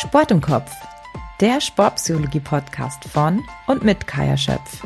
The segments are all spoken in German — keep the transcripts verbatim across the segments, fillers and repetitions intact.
Sport im Kopf, der Sportpsychologie-Podcast von und mit Kaya Schöpf.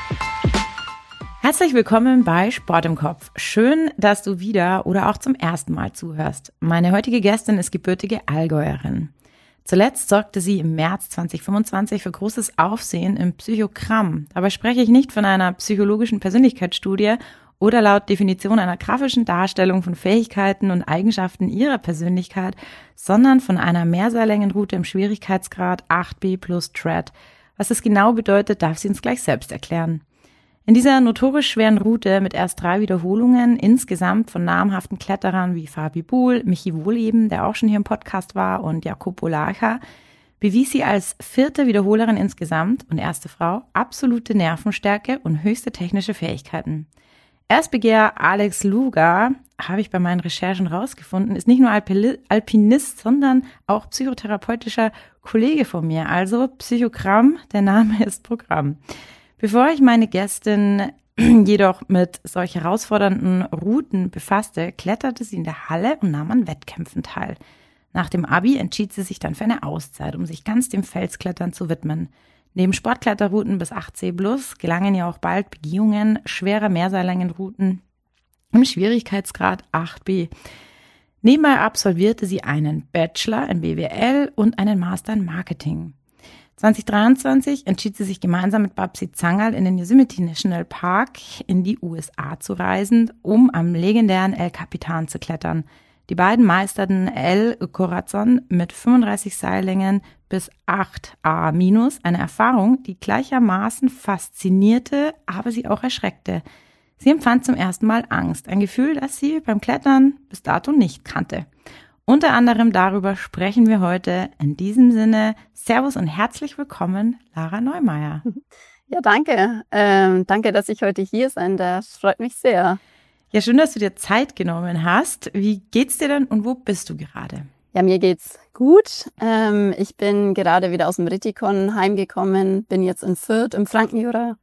Herzlich willkommen bei Sport im Kopf. Schön, dass du wieder oder auch zum ersten Mal zuhörst. Meine heutige Gästin ist gebürtige Allgäuerin. Zuletzt sorgte sie im März zwanzig fünfundzwanzig für großes Aufsehen im Psychogramm. Dabei spreche ich nicht von einer psychologischen Persönlichkeitsstudie oder laut Definition einer grafischen Darstellung von Fähigkeiten und Eigenschaften ihrer Persönlichkeit, sondern von einer Mehrseillängenroute im Schwierigkeitsgrad acht b plus Tread. Was das genau bedeutet, darf sie uns gleich selbst erklären. In dieser notorisch schweren Route mit erst drei Wiederholungen insgesamt von namhaften Kletterern wie Fabi Buhl, Michi Wohleben, der auch schon hier im Podcast war, und Jakob Olacha, bewies sie als vierte Wiederholerin insgesamt und erste Frau absolute Nervenstärke und höchste technische Fähigkeiten. Erstbegehr Alex Luger, habe ich bei meinen Recherchen rausgefunden, ist nicht nur Alpinist, sondern auch psychotherapeutischer Kollege von mir. Also Psychogramm, der Name ist Programm. Bevor ich meine Gästin jedoch mit solch herausfordernden Routen befasste, kletterte sie in der Halle und nahm an Wettkämpfen teil. Nach dem Abi entschied sie sich dann für eine Auszeit, um sich ganz dem Felsklettern zu widmen. Neben Sportkletterrouten bis acht c plus gelangen ja auch bald Begehungen schwerer Mehrseillängenrouten im Schwierigkeitsgrad acht b. Nebenbei absolvierte sie einen Bachelor in B W L und einen Master in Marketing. zwanzig dreiundzwanzig entschied sie sich gemeinsam mit Babsi Zangerl in den Yosemite National Park in die U S A zu reisen, um am legendären El Capitan zu klettern. Die beiden meisterten El Corazon mit fünfunddreißig Seillängen bis acht a minus, eine Erfahrung, die gleichermaßen faszinierte, aber sie auch erschreckte. Sie empfand zum ersten Mal Angst, ein Gefühl, das sie beim Klettern bis dato nicht kannte. Unter anderem darüber sprechen wir heute. In diesem Sinne, Servus und herzlich willkommen, Lara Neumeier. Ja, danke. Ähm, danke, dass ich heute hier sein darf. Freut mich sehr. Ja, schön, dass du dir Zeit genommen hast. Wie geht's dir denn und wo bist du gerade? Ja, mir geht's gut. Ähm, ich bin gerade wieder aus dem Rittikon heimgekommen, bin jetzt in Fürth im Frankenjura.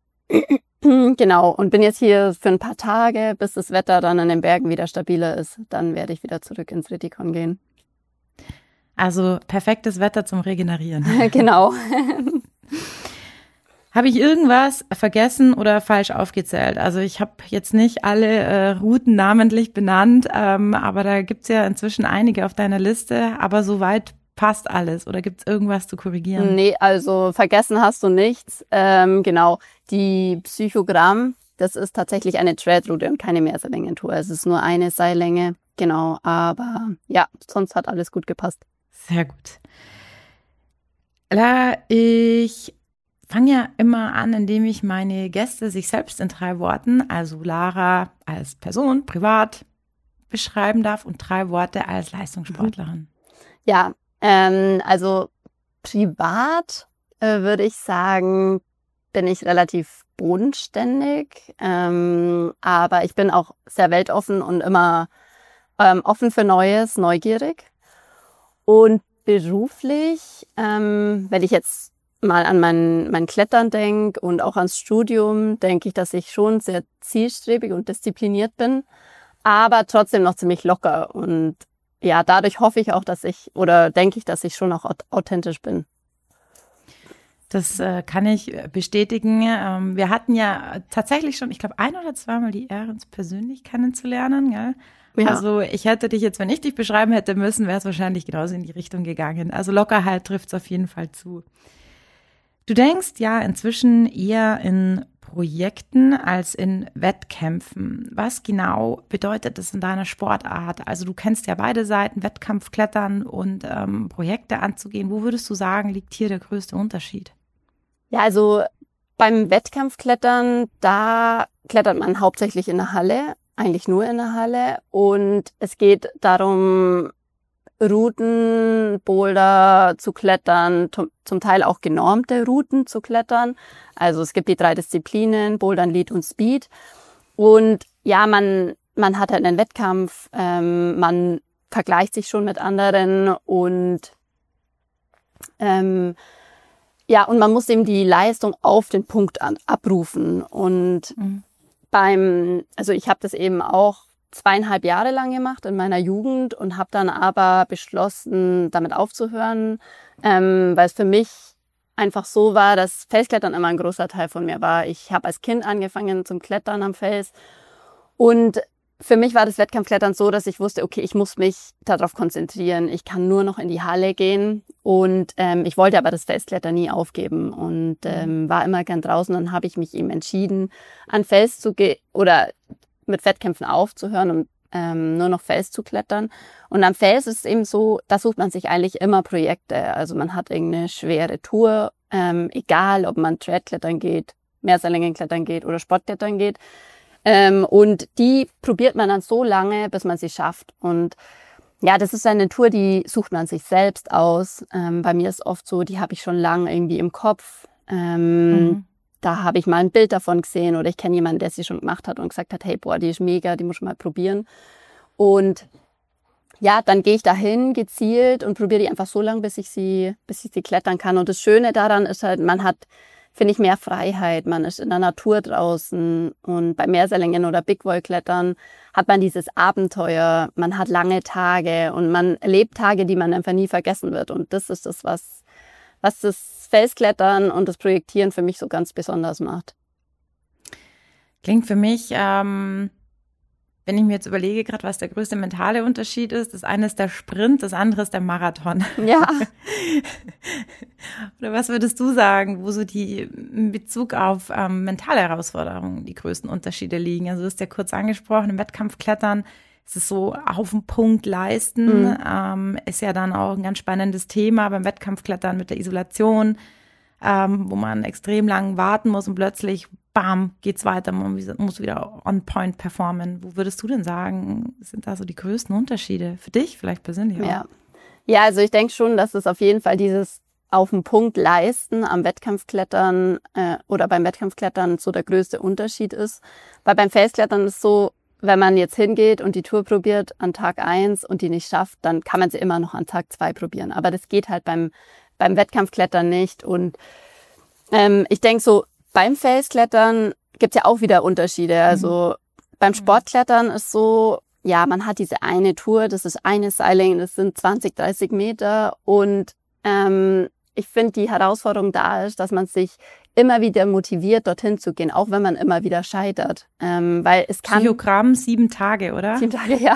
Genau, und bin jetzt hier für ein paar Tage, bis das Wetter dann in den Bergen wieder stabiler ist. Dann werde ich wieder zurück ins Rittikon gehen. Also perfektes Wetter zum Regenerieren. Genau. Habe ich irgendwas vergessen oder falsch aufgezählt? Also ich habe jetzt nicht alle äh, Routen namentlich benannt, ähm, aber da gibt's ja inzwischen einige auf deiner Liste, aber soweit passt alles. Oder gibt's irgendwas zu korrigieren? Nee, also vergessen hast du nichts. Ähm, genau, die Psychogramm, das ist tatsächlich eine Tread-Route und keine Mehrseillängentour. Es ist nur eine Seillänge, genau, aber ja, sonst hat alles gut gepasst. Sehr gut. Lara, ich fange ja immer an, indem ich meine Gäste sich selbst in drei Worten, also Lara als Person, privat, beschreiben darf und drei Worte als Leistungssportlerin. Ja, ähm, also privat äh, würde ich sagen, bin ich relativ bodenständig, ähm, aber ich bin auch sehr weltoffen und immer ähm, offen für Neues, neugierig. Und beruflich, ähm, wenn ich jetzt mal an mein, mein Klettern denke und auch ans Studium, denke ich, dass ich schon sehr zielstrebig und diszipliniert bin, aber trotzdem noch ziemlich locker. Und ja, dadurch hoffe ich auch, dass ich, oder denke ich, dass ich schon auch authentisch bin. Das äh, kann ich bestätigen. Ähm, wir hatten ja tatsächlich schon, ich glaube, ein oder zweimal die Ehre, uns persönlich kennenzulernen, gell? Ja. Also ich hätte dich jetzt, wenn ich dich beschreiben hätte müssen, wäre es wahrscheinlich genauso in die Richtung gegangen. Also Lockerheit trifft es auf jeden Fall zu. Du denkst ja inzwischen eher in Projekten als in Wettkämpfen. Was genau bedeutet das in deiner Sportart? Also du kennst ja beide Seiten, Wettkampfklettern und ähm, Projekte anzugehen. Wo würdest du sagen, liegt hier der größte Unterschied? Ja, also beim Wettkampfklettern, da klettert man hauptsächlich in der Halle, eigentlich nur in der Halle. Und es geht darum, Routen, Boulder zu klettern, zum Teil auch genormte Routen zu klettern. Also es gibt die drei Disziplinen, Bouldern, Lead und Speed. Und ja, man, man hat halt einen Wettkampf, ähm, man vergleicht sich schon mit anderen und ähm, ja, und man muss eben die Leistung auf den Punkt an, abrufen. Und mhm. beim, also ich habe das eben auch zweieinhalb Jahre lang gemacht in meiner Jugend und habe dann aber beschlossen, damit aufzuhören, ähm, weil es für mich einfach so war, dass Felsklettern immer ein großer Teil von mir war. Ich habe als Kind angefangen zum Klettern am Fels und für mich war das Wettkampfklettern so, dass ich wusste, okay, ich muss mich darauf konzentrieren. Ich kann nur noch in die Halle gehen und ähm, ich wollte aber das Felsklettern nie aufgeben und ähm, war immer gern draußen. Dann habe ich mich eben entschieden, an Fels zu gehen oder mit Wettkämpfen aufzuhören und ähm, nur noch Fels zu klettern. Und am Fels ist es eben so, da sucht man sich eigentlich immer Projekte. Also man hat irgendeine schwere Tour, ähm, egal ob man Trailklettern geht, Mehrseillängenklettern geht oder Sportklettern geht. Ähm, und die probiert man dann so lange, bis man sie schafft. Und ja, das ist eine Tour, die sucht man sich selbst aus. Ähm, bei mir ist oft so, die habe ich schon lange irgendwie im Kopf. Ähm, mhm. Da habe ich mal ein Bild davon gesehen oder ich kenne jemanden, der sie schon gemacht hat und gesagt hat, hey, boah, die ist mega, die muss ich mal probieren. Und ja, dann gehe ich dahin gezielt und probiere die einfach so lange, bis ich sie, bis ich sie klettern kann. Und das Schöne daran ist halt, man hat, finde ich, mehr Freiheit. Man ist in der Natur draußen und bei Mehrseillängen oder Big Wall Klettern hat man dieses Abenteuer. Man hat lange Tage und man erlebt Tage, die man einfach nie vergessen wird. Und das ist das, was, was das Felsklettern und das Projektieren für mich so ganz besonders macht. Klingt für mich, ähm, wenn ich mir jetzt überlege, gerade was der größte mentale Unterschied ist, das eine ist der Sprint, das andere ist der Marathon. Ja. Oder was würdest du sagen, wo so die in Bezug auf ähm, mentale Herausforderungen die größten Unterschiede liegen? Also du hast ja kurz angesprochen, im Wettkampfklettern ist es so auf den Punkt leisten, mhm. ähm, ist ja dann auch ein ganz spannendes Thema beim Wettkampfklettern mit der Isolation, ähm, wo man extrem lang warten muss und plötzlich bam, geht's weiter, man muss wieder on point performen. Wo würdest du denn sagen, sind da so die größten Unterschiede für dich vielleicht persönlich auch? Ja, ja, also ich denke schon, dass es auf jeden Fall dieses auf den Punkt leisten am Wettkampfklettern äh, oder beim Wettkampfklettern so der größte Unterschied ist. Weil beim Felsklettern ist es so, wenn man jetzt hingeht und die Tour probiert an Tag eins und die nicht schafft, dann kann man sie immer noch an Tag zwei probieren. Aber das geht halt beim, beim Wettkampfklettern nicht. Und ähm, ich denke so, beim Felsklettern gibt's ja auch wieder Unterschiede. Also mhm. beim Sportklettern ist so, ja, man hat diese eine Tour, das ist eine Seiling, das sind zwanzig, dreißig Meter. Und ähm, ich finde, die Herausforderung da ist, dass man sich immer wieder motiviert, dorthin zu gehen, auch wenn man immer wieder scheitert. Ähm, weil es kann Psychogramm, sieben Tage, oder? Sieben Tage, ja.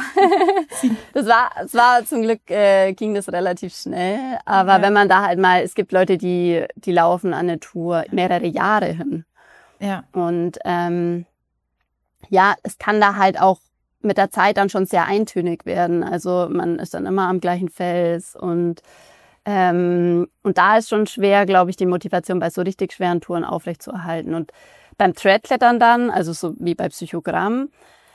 Das war, es war zum Glück äh, ging das relativ schnell. Aber ja. wenn man da halt mal, es gibt Leute, die die laufen an eine Tour mehrere Jahre hin. Ja. Und ähm, ja, es kann da halt auch mit der Zeit dann schon sehr eintönig werden. Also man ist dann immer am gleichen Fels und Ähm, und da ist schon schwer, glaube ich, die Motivation bei so richtig schweren Touren aufrechtzuerhalten. Und beim Threadklettern dann, also so wie bei Psychogramm,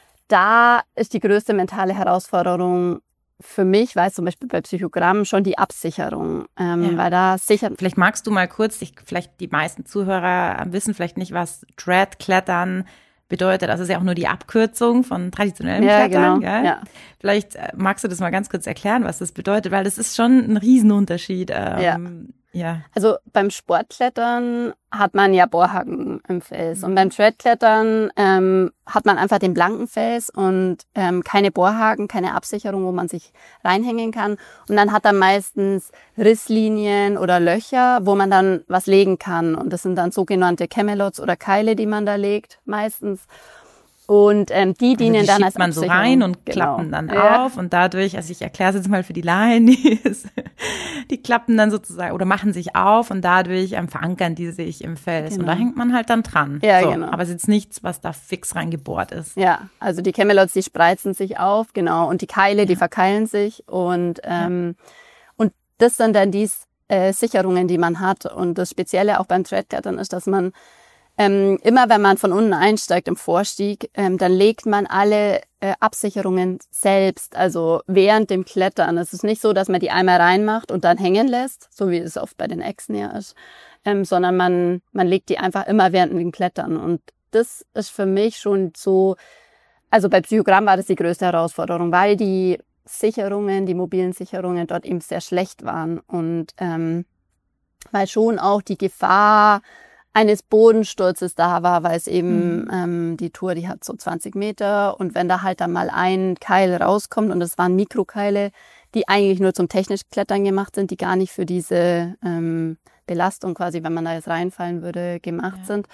da ist die größte mentale Herausforderung für mich, weil zum Beispiel bei Psychogramm schon die Absicherung, ähm, ja. weil da sicher. Vielleicht magst du mal kurz, ich, vielleicht die meisten Zuhörer wissen vielleicht nicht, was Threadklettern bedeutet. Das ist ja auch nur die Abkürzung von traditionellem ja, Klettern. Genau. Gell? Ja. Vielleicht magst du das mal ganz kurz erklären, was das bedeutet, weil das ist schon ein Riesenunterschied. Ähm, ja. ja. Also beim Sportklettern hat man ja Bohrhaken im Fels und beim Threadklettern ähm, hat man einfach den blanken Fels und ähm, keine Bohrhaken, keine Absicherung, wo man sich reinhängen kann. Und dann hat er meistens Risslinien oder Löcher, wo man dann was legen kann. Und das sind dann sogenannte Camelots oder Keile, die man da legt meistens. Und ähm, die dienen also die dann als man so Absicherung. rein und genau. klappen dann ja. auf und dadurch, also ich erkläre es jetzt mal für die Laien, die, die klappen dann sozusagen oder machen sich auf und dadurch ähm, verankern die sich im Fels genau. und da hängt man halt dann dran. Ja, so, genau. Aber es ist jetzt nichts, was da fix reingebohrt ist. Ja, also die Camelots, die spreizen sich auf, genau, und die Keile, ja. die verkeilen sich und ähm, ja. und das sind dann die äh, Sicherungen, die man hat. Und das Spezielle auch beim Threadklettern ist, dass man Ähm, immer wenn man von unten einsteigt im Vorstieg, ähm, dann legt man alle äh, Absicherungen selbst, also während dem Klettern. Es ist nicht so, dass man die einmal reinmacht und dann hängen lässt, so wie es oft bei den Echsen ja ist, ähm, sondern man, man legt die einfach immer während dem Klettern. Und das ist für mich schon so, also bei Psychogramm war das die größte Herausforderung, weil die Sicherungen, die mobilen Sicherungen dort eben sehr schlecht waren und ähm, weil schon auch die Gefahr eines Bodensturzes da war, weil es eben Mhm. ähm, die Tour, die hat so zwanzig Meter und wenn da halt dann mal ein Keil rauskommt und das waren Mikrokeile, die eigentlich nur zum technischen Klettern gemacht sind, die gar nicht für diese ähm, Belastung quasi, wenn man da jetzt reinfallen würde, gemacht Ja. sind.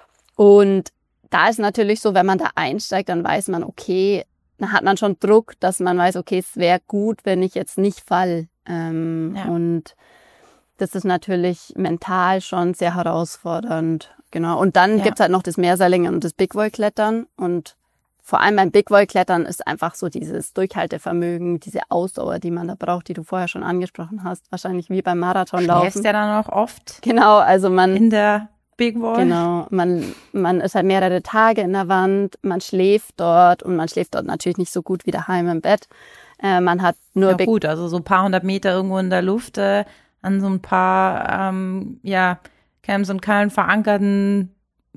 Und da ist natürlich so, wenn man da einsteigt, dann weiß man, okay, dann hat man schon Druck, dass man weiß, okay, es wäre gut, wenn ich jetzt nicht fall. Ähm, Ja. Und das ist natürlich mental schon sehr herausfordernd. Genau. Und dann Ja. gibt's halt noch das Meerseilingen und das Big Wall Klettern. Und vor allem beim Big Wall Klettern ist einfach so dieses Durchhaltevermögen, diese Ausdauer, die man da braucht, die du vorher schon angesprochen hast. Wahrscheinlich wie beim Du Marathonlaufen. schläfst ja dann auch oft Genau, also man, in der Big Wall. genau, man, man ist halt mehrere Tage in der Wand, man schläft dort und man schläft dort natürlich nicht so gut wie daheim im Bett. Äh, man hat nur Ja Big gut, also so ein paar hundert Meter irgendwo in der Luft, äh, an so ein paar, ähm, ja, Camps und Kallen verankerten,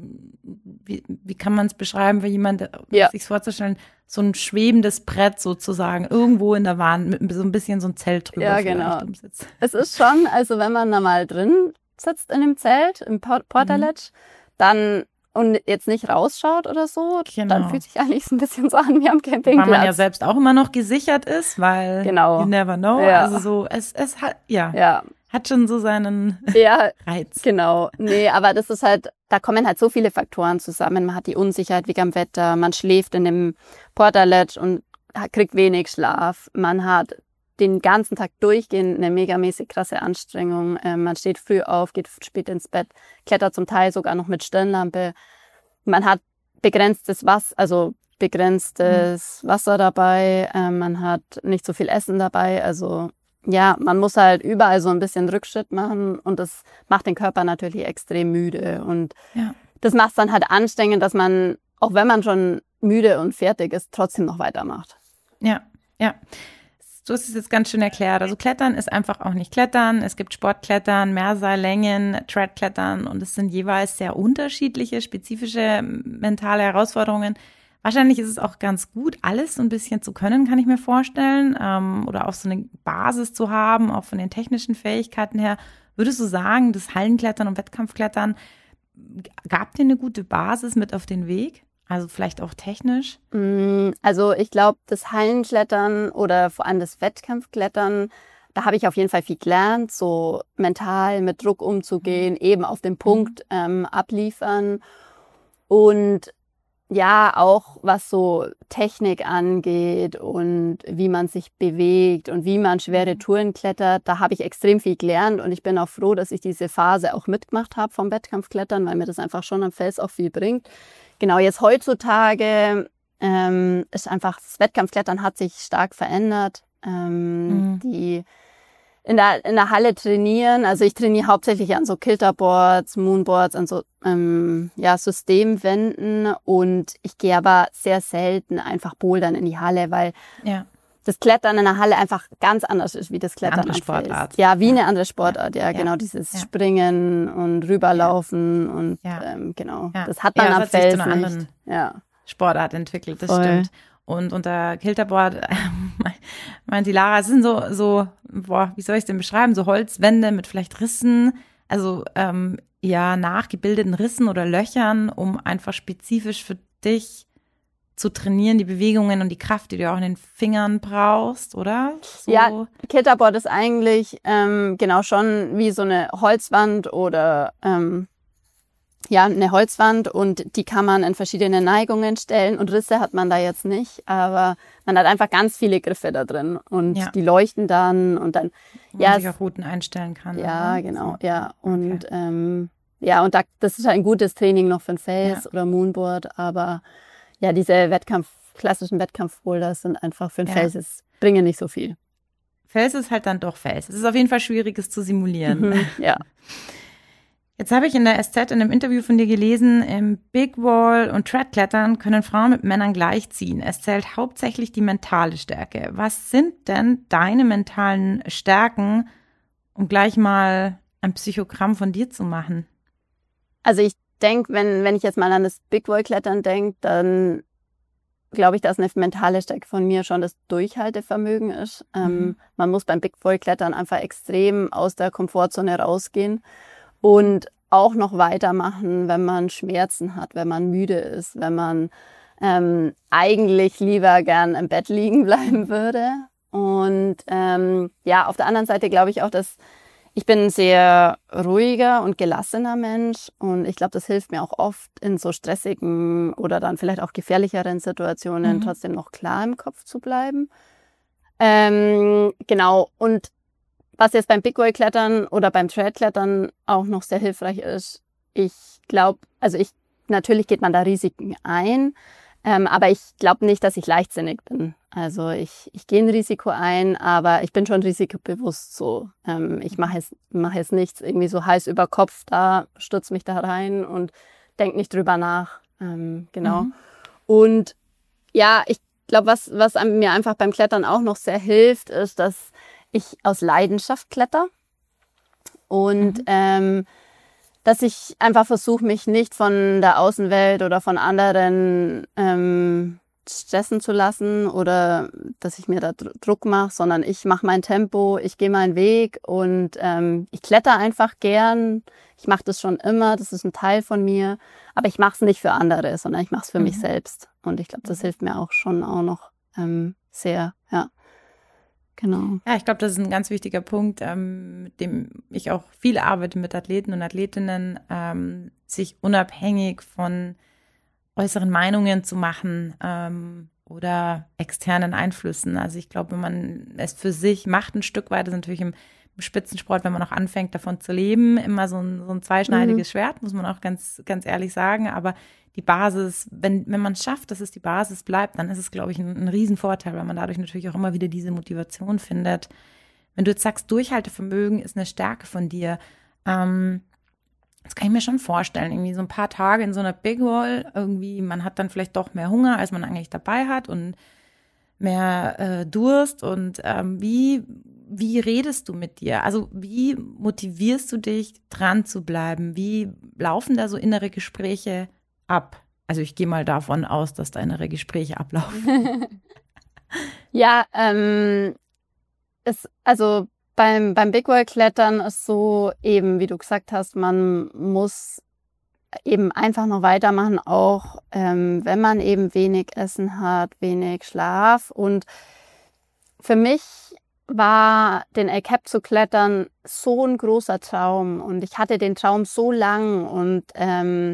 wie, wie kann man es beschreiben, für jemand, Ja. sich vorzustellen, so ein schwebendes Brett sozusagen, irgendwo in der Wand, mit so ein bisschen so ein Zelt drüber Ja, vielleicht genau. umsitzt. Es ist schon, also wenn man da mal drin sitzt in dem Zelt, im Por- Portaledge, dann und jetzt nicht rausschaut oder so, Genau. dann fühlt sich eigentlich so ein bisschen so an wie am Weil Campingplatz. man ja selbst auch immer noch gesichert ist, weil Genau. you never know. Ja. Also so, es, es hat, ja, Ja, hat schon so seinen ja, Reiz. genau. Nee, aber das ist halt, da kommen halt so viele Faktoren zusammen. Man hat die Unsicherheit wegen am Wetter, man schläft in dem Portaledge und hat- kriegt wenig Schlaf. Man hat den ganzen Tag durchgehend eine megamäßig krasse Anstrengung. Ähm, man steht früh auf, geht spät ins Bett, klettert zum Teil sogar noch mit Stirnlampe. Man hat begrenztes Wasser, also begrenztes Wasser dabei. Ähm, man hat nicht so viel Essen dabei. Also ja, man muss halt überall so ein bisschen Rückschritt machen und das macht den Körper natürlich extrem müde. Und Ja. das macht es dann halt anstrengend, dass man, auch wenn man schon müde und fertig ist, trotzdem noch weitermacht. Ja, ja. Du hast es jetzt ganz schön erklärt. Also Klettern ist einfach auch nicht Klettern. Es gibt Sportklettern, Mehrseillängen, Treadklettern und es sind jeweils sehr unterschiedliche, spezifische mentale Herausforderungen. Wahrscheinlich ist es auch ganz gut, alles so ein bisschen zu können, kann ich mir vorstellen, ähm, oder auch so eine Basis zu haben, auch von den technischen Fähigkeiten her. Würdest du sagen, das Hallenklettern und Wettkampfklettern gab dir eine gute Basis mit auf den Weg? Also vielleicht auch technisch? Mm, Also ich glaube, das Hallenklettern oder vor allem das Wettkampfklettern, da habe ich auf jeden Fall viel gelernt, so mental mit Druck umzugehen, eben auf den Punkt ähm, abliefern und ja, auch was so Technik angeht und wie man sich bewegt und wie man schwere Touren klettert, da habe ich extrem viel gelernt und ich bin auch froh, dass ich diese Phase auch mitgemacht habe vom Wettkampfklettern, weil mir das einfach schon am Fels auch viel bringt. Genau, jetzt heutzutage ähm, ist einfach, das Wettkampfklettern hat sich stark verändert. Ähm, Mhm. Die in der, in der Halle trainieren, also ich trainiere hauptsächlich an so Kilterboards, Moonboards, an so ähm, ja, Systemwänden und ich gehe aber sehr selten einfach bouldern in die Halle, weil Ja. das Klettern in der Halle einfach ganz anders ist wie das Klettern andere am Fels. Sportart. Ja, wie Ja. eine andere Sportart, ja, Ja. genau, dieses Ja. Springen und rüberlaufen und Ja. ähm, genau, Ja. das hat Ja, man das am hat sich zu Fels einer nicht. anderen Ja. Sportart entwickelt, das Voll. stimmt. Und unter Kilterboard meint die Lara, es sind so, so, boah, wie soll ich es denn beschreiben, so Holzwände mit vielleicht Rissen, also ähm, ja, nachgebildeten Rissen oder Löchern, um einfach spezifisch für dich zu trainieren, die Bewegungen und die Kraft, die du auch in den Fingern brauchst, oder? So. Ja, Kilterboard ist eigentlich ähm, genau schon wie so eine Holzwand oder ähm, ja, eine Holzwand und die kann man in verschiedene Neigungen stellen und Risse hat man da jetzt nicht, aber man hat einfach ganz viele Griffe da drin und Ja. die leuchten dann und dann, wo ja, man sich es- auch Routen einstellen kann. ja, oder? genau, So. ja und Okay. ähm, ja, und da, das ist halt ein gutes Training noch für ein Fels Ja. oder Moonboard, aber ja, diese Wettkampf, klassischen Wettkampfboulders sind einfach für ein Ja. Fels, es bringen nicht so viel. Fels ist halt dann doch Fels. Es ist auf jeden Fall schwierig, es zu simulieren. Mhm, ja. Jetzt habe ich in der S Z in einem Interview von dir gelesen, im Big Wall und Treadklettern können Frauen mit Männern gleichziehen. Es zählt hauptsächlich die mentale Stärke. Was sind denn deine mentalen Stärken, um gleich mal ein Psychogramm von dir zu machen? Also ich denke, wenn, wenn ich jetzt mal an das Big Wall Klettern denke, dann glaube ich, dass eine mentale Stärke von mir schon das Durchhaltevermögen ist. Mhm. Ähm, man muss beim Big Wall Klettern einfach extrem aus der Komfortzone rausgehen. Und auch noch weitermachen, wenn man Schmerzen hat, wenn man müde ist, wenn man ähm, eigentlich lieber gern im Bett liegen bleiben würde. Und ähm, ja, auf der anderen Seite glaube ich auch, dass ich bin ein sehr ruhiger und gelassener Mensch und ich glaube, das hilft mir auch oft in so stressigen oder dann vielleicht auch gefährlicheren Situationen mhm. trotzdem noch klar im Kopf zu bleiben. Ähm, genau, und was jetzt beim Big Wall Klettern oder beim Trail Klettern auch noch sehr hilfreich ist, ich glaube, also ich natürlich geht man da Risiken ein, ähm, aber ich glaube nicht, dass ich leichtsinnig bin. Also ich, ich gehe ein Risiko ein, aber ich bin schon risikobewusst so. Ähm, ich mache jetzt, mache jetzt nichts irgendwie so heiß über Kopf, da stürze mich da rein und denke nicht drüber nach. Ähm, genau. Mhm. Und ja, ich glaube, was, was mir einfach beim Klettern auch noch sehr hilft, ist, dass ich aus Leidenschaft kletter und mhm. ähm, dass ich einfach versuche, mich nicht von der Außenwelt oder von anderen ähm, stressen zu lassen oder dass ich mir da Druck mache, sondern ich mache mein Tempo, ich gehe meinen Weg und ähm, ich kletter einfach gern. Ich mache das schon immer, das ist ein Teil von mir, aber ich mache es nicht für andere, sondern ich mache es für mhm. mich selbst. Und ich glaube, das hilft mir auch schon auch noch ähm, sehr, ja. Genau. Ja, ich glaube, das ist ein ganz wichtiger Punkt, ähm, mit dem ich auch viel arbeite mit Athleten und Athletinnen, ähm, sich unabhängig von äußeren Meinungen zu machen ähm, oder externen Einflüssen. Also ich glaube, wenn man es für sich macht, ein Stück weit, das ist natürlich im, im Spitzensport, wenn man auch anfängt, davon zu leben, immer so ein, so ein zweischneidiges mhm. Schwert, muss man auch ganz, ganz ehrlich sagen. Aber die Basis, wenn, wenn man es schafft, dass es die Basis bleibt, dann ist es, glaube ich, ein, ein Riesenvorteil, weil man dadurch natürlich auch immer wieder diese Motivation findet. Wenn du jetzt sagst, Durchhaltevermögen ist eine Stärke von dir, ähm, das kann ich mir schon vorstellen, irgendwie so ein paar Tage in so einer Big Wall, irgendwie, man hat dann vielleicht doch mehr Hunger, als man eigentlich dabei hat und mehr äh, Durst und ähm, wie, wie redest du mit dir? Also wie motivierst du dich, dran zu bleiben? Wie laufen da so innere Gespräche ab? Also ich gehe mal davon aus, dass da innere Gespräche ablaufen. Ja, ähm, es, also beim, beim Big Wall Klettern ist so eben, wie du gesagt hast, man muss eben einfach noch weitermachen, auch ähm, wenn man eben wenig Essen hat, wenig Schlaf. Und für mich war den El Cap zu klettern so ein großer Traum und ich hatte den Traum so lang und ähm,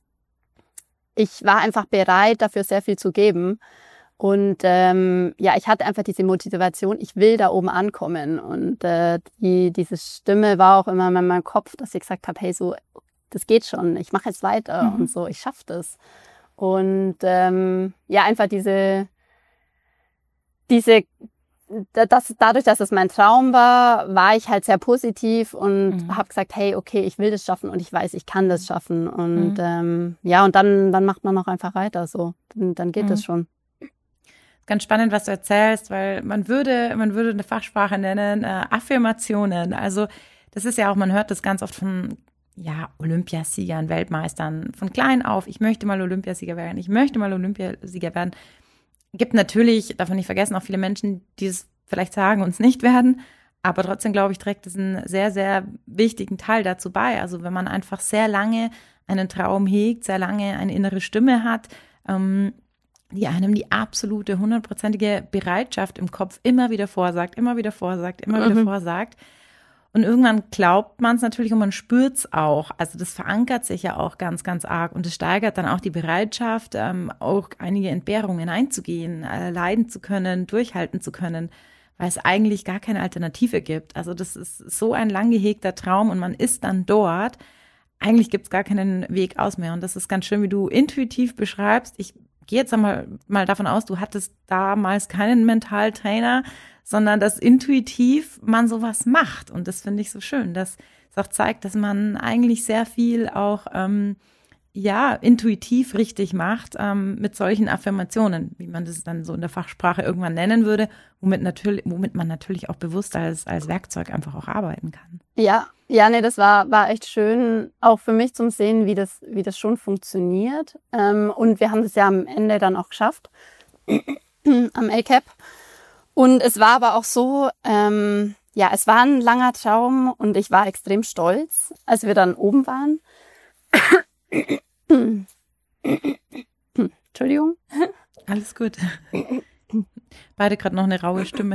ich war einfach bereit, dafür sehr viel zu geben. Und ähm, ja, ich hatte einfach diese Motivation, ich will da oben ankommen. Und äh, die, diese Stimme war auch immer in meinem Kopf, dass ich gesagt habe, hey, so, das geht schon, ich mache jetzt weiter mhm. und so, ich schaffe das. Und ähm, ja, einfach diese, diese, das, dadurch, dass es mein Traum war, war ich halt sehr positiv und mhm. habe gesagt, hey, okay, ich will das schaffen und ich weiß, ich kann das schaffen. Und mhm. ähm, ja, und dann, dann macht man auch einfach weiter so. Dann, dann geht es mhm. schon. Ganz spannend, was du erzählst, weil man würde, man würde eine Fachsprache nennen, äh, Affirmationen. Also das ist ja auch, man hört das ganz oft von ja, Olympiasiegern, Weltmeistern, von klein auf, ich möchte mal Olympiasieger werden, ich möchte mal Olympiasieger werden. Gibt natürlich, darf man nicht vergessen, auch viele Menschen, die es vielleicht sagen und es nicht werden, aber trotzdem, glaube ich, trägt es einen sehr, sehr wichtigen Teil dazu bei. Also wenn man einfach sehr lange einen Traum hegt, sehr lange eine innere Stimme hat, ähm, die einem die absolute, hundertprozentige Bereitschaft im Kopf immer wieder vorsagt, immer wieder vorsagt, immer wieder mhm. vorsagt. Und irgendwann glaubt man es natürlich und man spürt es auch. Also das verankert sich ja auch ganz, ganz arg und es steigert dann auch die Bereitschaft, ähm, auch einige Entbehrungen einzugehen, äh, leiden zu können, durchhalten zu können, weil es eigentlich gar keine Alternative gibt. Also das ist so ein lang gehegter Traum und man ist dann dort. Eigentlich gibt es gar keinen Weg aus mehr und das ist ganz schön, wie du intuitiv beschreibst. Ich gehe jetzt einmal mal davon aus, du hattest damals keinen Mentaltrainer, sondern dass intuitiv man sowas macht. Und das finde ich so schön, dass es auch zeigt, dass man eigentlich sehr viel auch ähm, ja intuitiv richtig macht ähm, mit solchen Affirmationen, wie man das dann so in der Fachsprache irgendwann nennen würde, womit natürlich, womit man natürlich auch bewusst als als Werkzeug einfach auch arbeiten kann. Ja, ja, nee, das war war echt schön, auch für mich zum Sehen, wie das wie das schon funktioniert. Ähm, und wir haben das ja am Ende dann auch geschafft am El Cap. Und es war aber auch so, ähm, ja, es war ein langer Traum und ich war extrem stolz, als wir dann oben waren. Entschuldigung. Alles gut. Beide gerade noch eine raue Stimme.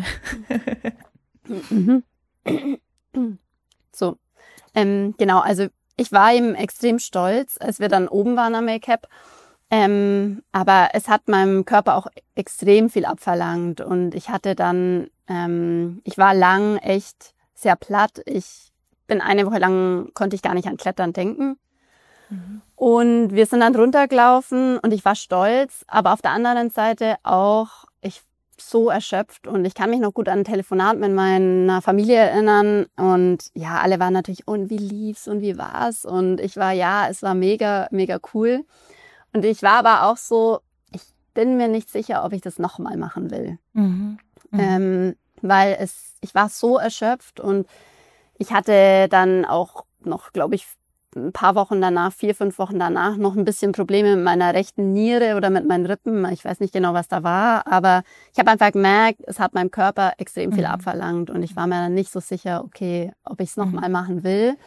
So, ähm, genau, also ich war eben extrem stolz, als wir dann oben waren am Make-up. Ähm, aber es hat meinem Körper auch extrem viel abverlangt und ich hatte dann, ähm, ich war lang echt sehr platt. Ich bin eine Woche lang, konnte ich gar nicht an Klettern denken. Mhm. Und wir sind dann runtergelaufen und ich war stolz, aber auf der anderen Seite auch, ich so erschöpft und ich kann mich noch gut an ein Telefonat mit meiner Familie erinnern und ja, alle waren natürlich, und wie lief's und wie war's? Und ich war, ja, es war mega, mega cool. Und ich war aber auch so, ich bin mir nicht sicher, ob ich das nochmal machen will. Mhm. Mhm. Ähm, weil es, ich war so erschöpft und ich hatte dann auch noch, glaube ich, ein paar Wochen danach, vier, fünf Wochen danach, noch ein bisschen Probleme mit meiner rechten Niere oder mit meinen Rippen. Ich weiß nicht genau, was da war, aber ich habe einfach gemerkt, es hat meinem Körper extrem viel mhm. abverlangt und ich war mir dann nicht so sicher, okay, ob ich es nochmal mhm. machen will.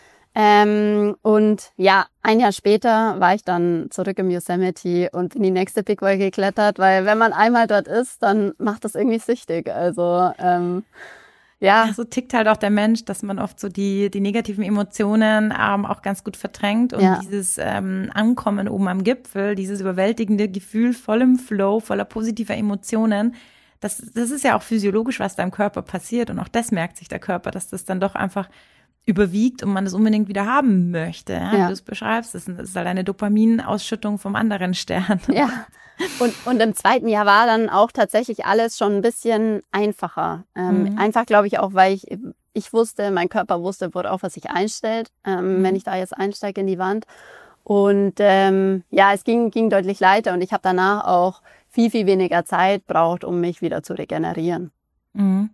Ähm, und ja, ein Jahr später war ich dann zurück im Yosemite und in die nächste Big Wall geklettert, weil wenn man einmal dort ist, dann macht das irgendwie süchtig. Also ähm, ja. ja. So tickt halt auch der Mensch, dass man oft so die die negativen Emotionen ähm, auch ganz gut verdrängt und ja. dieses ähm, Ankommen oben am Gipfel, dieses überwältigende Gefühl voll im Flow, voller positiver Emotionen, das, das ist ja auch physiologisch, was da im Körper passiert und auch das merkt sich der Körper, dass das dann doch einfach überwiegt und man das unbedingt wieder haben möchte, ja, ja. wie du es beschreibst. Das ist halt eine Dopaminausschüttung vom anderen Stern. Ja, und, und im zweiten Jahr war dann auch tatsächlich alles schon ein bisschen einfacher. Ähm, mhm. Einfach, glaube ich, auch, weil ich, ich wusste, mein Körper wusste, worauf er sich einstellt, ähm, mhm. wenn ich da jetzt einsteige in die Wand. Und ähm, ja, es ging, ging deutlich leichter und ich habe danach auch viel, viel weniger Zeit braucht, um mich wieder zu regenerieren. Mhm.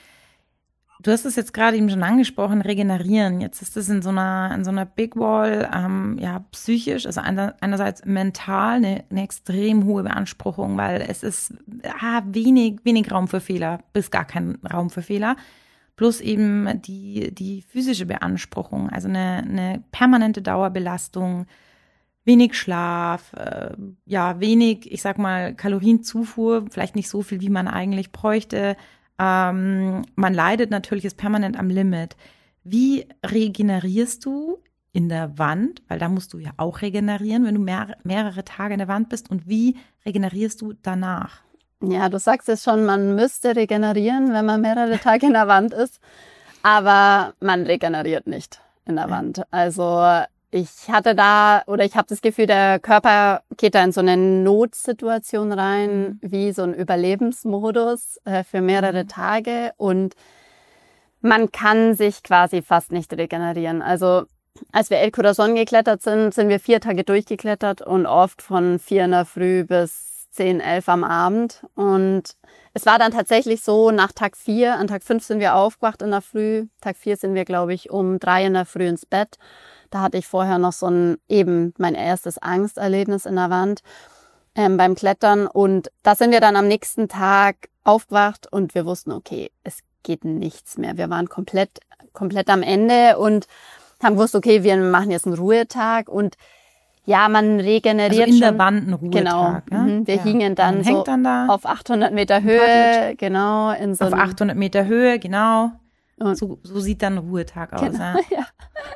Du hast es jetzt gerade eben schon angesprochen, regenerieren. Jetzt ist es in so einer, in so einer Big Wall, ähm, ja, psychisch, also einer, einerseits mental eine, eine extrem hohe Beanspruchung, weil es ist ah, wenig, wenig Raum für Fehler, bis gar kein Raum für Fehler. Plus eben die, die physische Beanspruchung, also eine, eine permanente Dauerbelastung, wenig Schlaf, äh, ja, wenig, ich sag mal, Kalorienzufuhr, vielleicht nicht so viel, wie man eigentlich bräuchte. Ähm, man leidet natürlich, ist permanent am Limit. Wie regenerierst du in der Wand? Weil da musst du ja auch regenerieren, wenn du mehr, mehrere Tage in der Wand bist. Und wie regenerierst du danach? Ja, du sagst es schon, man müsste regenerieren, wenn man mehrere Tage in der Wand ist. Aber man regeneriert nicht in der Wand. Also ich hatte da, oder ich habe das Gefühl, der Körper geht da in so eine Notsituation rein, wie so ein Überlebensmodus äh, für mehrere Tage und man kann sich quasi fast nicht regenerieren. Also als wir El Corazon geklettert sind, sind wir vier Tage durchgeklettert und oft von vier in der Früh bis zehn, elf am Abend. Und es war dann tatsächlich so, nach Tag vier, an Tag fünf sind wir aufgewacht in der Früh, Tag vier sind wir, glaube ich, um drei in der Früh ins Bett. Da hatte ich vorher noch so ein, eben mein erstes Angsterlebnis in der Wand ähm, beim Klettern. Und da sind wir dann am nächsten Tag aufgewacht und wir wussten, okay, es geht nichts mehr. Wir waren komplett, komplett am Ende und haben gewusst, okay, wir machen jetzt einen Ruhetag und ja, man regeneriert also in schon. der Wand einen Ruhetag. Genau, ja? wir ja. hingen dann so dann da auf achthundert Meter Höhe, genau. In so auf achthundert Meter Höhe, genau. So, so sieht dann ein Ruhetag aus. Genau, ja. ja.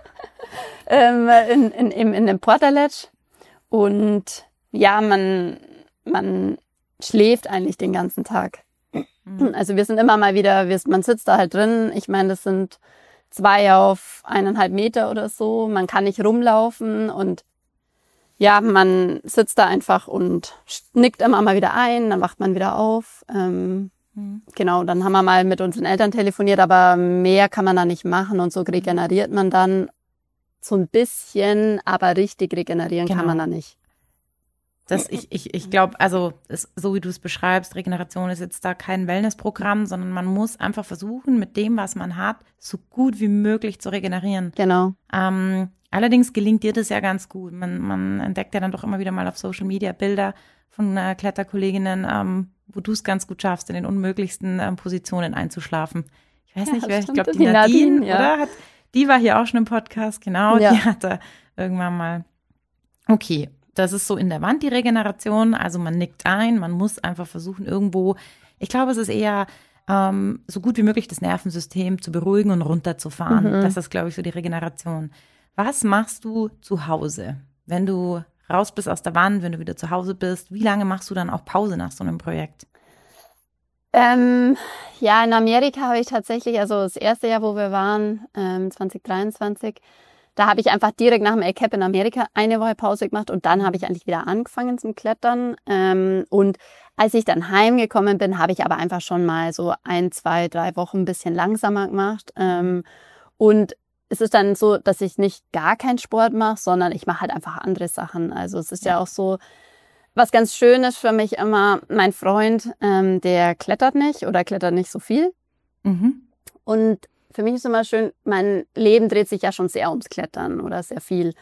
ähm, in, in, in, in dem Portaledge und ja, man, man schläft eigentlich den ganzen Tag. Mhm. Also wir sind immer mal wieder, wir, man sitzt da halt drin. Ich meine, das sind zwei auf eineinhalb Meter oder so. Man kann nicht rumlaufen und ja, man sitzt da einfach und nickt immer mal wieder ein, dann wacht man wieder auf. Ähm, mhm. Genau, dann haben wir mal mit unseren Eltern telefoniert, aber mehr kann man da nicht machen und so regeneriert man dann so ein bisschen, aber richtig regenerieren genau. kann man da nicht. Das, ich ich, ich glaube, also es, so wie du es beschreibst, Regeneration ist jetzt da kein Wellnessprogramm, sondern man muss einfach versuchen, mit dem, was man hat, so gut wie möglich zu regenerieren. Genau. Ähm, allerdings gelingt dir das ja ganz gut. Man, man entdeckt ja dann doch immer wieder mal auf Social Media Bilder von äh, Kletterkolleginnen, ähm, wo du es ganz gut schaffst, in den unmöglichsten ähm, Positionen einzuschlafen. Ich weiß ja, nicht, wer, ich stimmt. glaube, die, die Nadine, Nadine ja. oder? Hat, die war hier auch schon im Podcast, genau. Ja. Die hat da irgendwann mal. Okay, das ist so in der Wand die Regeneration, also man nickt ein, man muss einfach versuchen irgendwo, ich glaube, es ist eher ähm, so gut wie möglich das Nervensystem zu beruhigen und runterzufahren. Mhm. Das ist, glaube ich, so die Regeneration. Was machst du zu Hause, wenn du raus bist aus der Wand, wenn du wieder zu Hause bist? Wie lange machst du dann auch Pause nach so einem Projekt? Ähm, ja, in Amerika habe ich tatsächlich, also das erste Jahr, wo wir waren, ähm, zwanzig dreiundzwanzig, da habe ich einfach direkt nach dem L C A P in Amerika eine Woche Pause gemacht und dann habe ich eigentlich wieder angefangen zum Klettern. Ähm, und als ich dann heimgekommen bin, habe ich aber einfach schon mal so ein, zwei, drei Wochen ein bisschen langsamer gemacht. Ähm, und es ist dann so, dass ich nicht gar keinen Sport mache, sondern ich mache halt einfach andere Sachen. Also es ist ja, ja auch so, was ganz schön ist für mich immer, mein Freund, ähm, der klettert nicht oder klettert nicht so viel. Mhm. Und für mich ist immer schön, mein Leben dreht sich ja schon sehr ums Klettern oder sehr viel.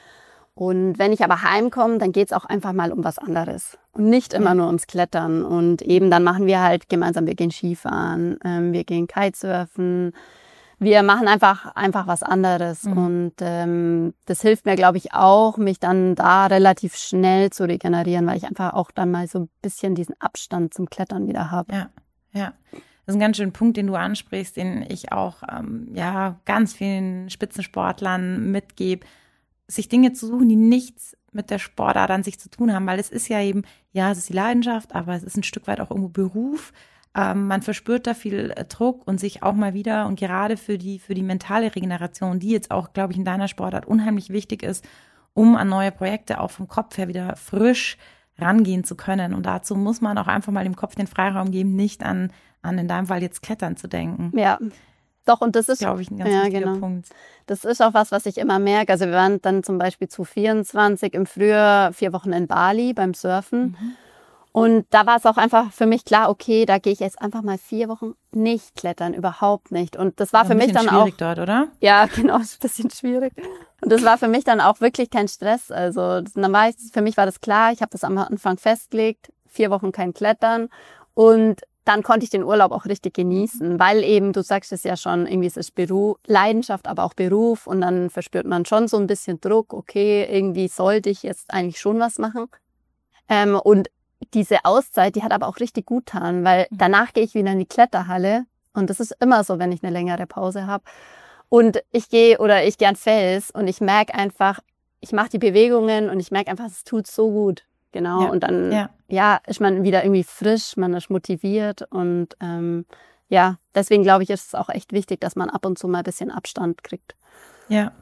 Und wenn ich aber heimkomme, dann geht's auch einfach mal um was anderes. Und nicht immer Ja. nur ums Klettern. Und eben dann machen wir halt gemeinsam, wir gehen Skifahren, ähm, wir gehen Kitesurfen. Wir machen einfach, einfach was anderes. Mhm. Und ähm, das hilft mir, glaube ich, auch, mich dann da relativ schnell zu regenerieren, weil ich einfach auch dann mal so ein bisschen diesen Abstand zum Klettern wieder habe. Ja, ja. Das ist ein ganz schöner Punkt, den du ansprichst, den ich auch ähm, ja ganz vielen Spitzensportlern mitgebe, sich Dinge zu suchen, die nichts mit der Sportart an sich zu tun haben, weil es ist ja eben, ja, es ist die Leidenschaft, aber es ist ein Stück weit auch irgendwo Beruf. Ähm, man verspürt da viel äh, Druck und sich auch mal wieder und gerade für die für die mentale Regeneration, die jetzt auch, glaube ich, in deiner Sportart unheimlich wichtig ist, um an neue Projekte auch vom Kopf her wieder frisch rangehen zu können. Und dazu muss man auch einfach mal dem Kopf den Freiraum geben, nicht an, an in deinem Fall jetzt Klettern zu denken. Ja, doch, und das ist, glaube ich, ein ganz ja, wichtiger genau. Punkt. Das ist auch was, was ich immer merke. Also wir waren dann zum Beispiel zu vierundzwanzig im Frühjahr vier Wochen in Bali beim Surfen. Mhm. Und da war es auch einfach für mich klar, okay, da gehe ich jetzt einfach mal vier Wochen nicht klettern, überhaupt nicht. Und das war War für ein mich bisschen dann auch, schwierig dort, oder? ja, genau, ist ein bisschen schwierig. Und das war für mich dann auch wirklich kein Stress. Also dann war ich, für mich war das klar, ich habe das am Anfang festgelegt, vier Wochen kein Klettern. Und dann konnte ich den Urlaub auch richtig genießen, weil eben, du sagst es ja schon, irgendwie ist es Beruf, Leidenschaft, aber auch Beruf. Und dann verspürt man schon so ein bisschen Druck, okay, irgendwie sollte ich jetzt eigentlich schon was machen. Ähm, und diese Auszeit, die hat aber auch richtig gut getan, weil danach gehe ich wieder in die Kletterhalle und das ist immer so, wenn ich eine längere Pause habe. Und ich gehe oder ich gehe an Fels und ich merke einfach, ich mache die Bewegungen und ich merke einfach, es tut so gut. Genau. Ja, Und dann ja. ja, ist man wieder irgendwie frisch, man ist motiviert und ähm, ja, deswegen glaube ich, ist es auch echt wichtig, dass man ab und zu mal ein bisschen Abstand kriegt. Ja.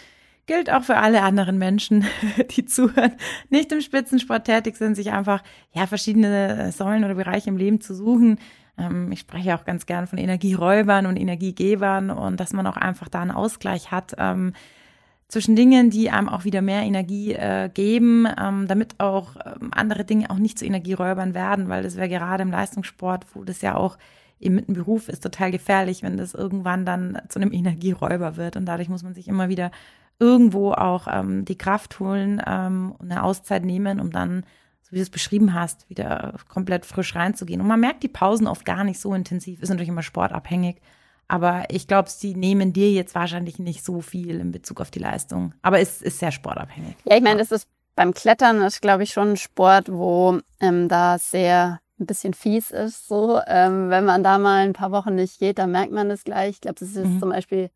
Gilt auch für alle anderen Menschen, die zuhören, nicht im Spitzensport tätig sind, sich einfach ja verschiedene Säulen oder Bereiche im Leben zu suchen. Ähm, ich spreche auch ganz gern von Energieräubern und Energiegebern und dass man auch einfach da einen Ausgleich hat ähm, zwischen Dingen, die einem auch wieder mehr Energie äh, geben, ähm, damit auch ähm, andere Dinge auch nicht zu Energieräubern werden, weil das wäre gerade im Leistungssport, wo das ja auch eben mit dem Beruf ist, total gefährlich, wenn das irgendwann dann zu einem Energieräuber wird und dadurch muss man sich immer wieder irgendwo auch ähm, die Kraft holen ähm, und eine Auszeit nehmen, um dann, so wie du es beschrieben hast, wieder komplett frisch reinzugehen. Und man merkt die Pausen oft gar nicht so intensiv, ist natürlich immer sportabhängig, aber ich glaube, sie nehmen dir jetzt wahrscheinlich nicht so viel in Bezug auf die Leistung. Aber es ist sehr sportabhängig. Ja, ich meine, das ist beim Klettern, ist glaube ich schon ein Sport, wo ähm, da sehr ein bisschen fies ist. So, ähm, wenn man da mal ein paar Wochen nicht geht, dann merkt man das gleich. Ich glaube, das ist Mhm. zum Beispiel,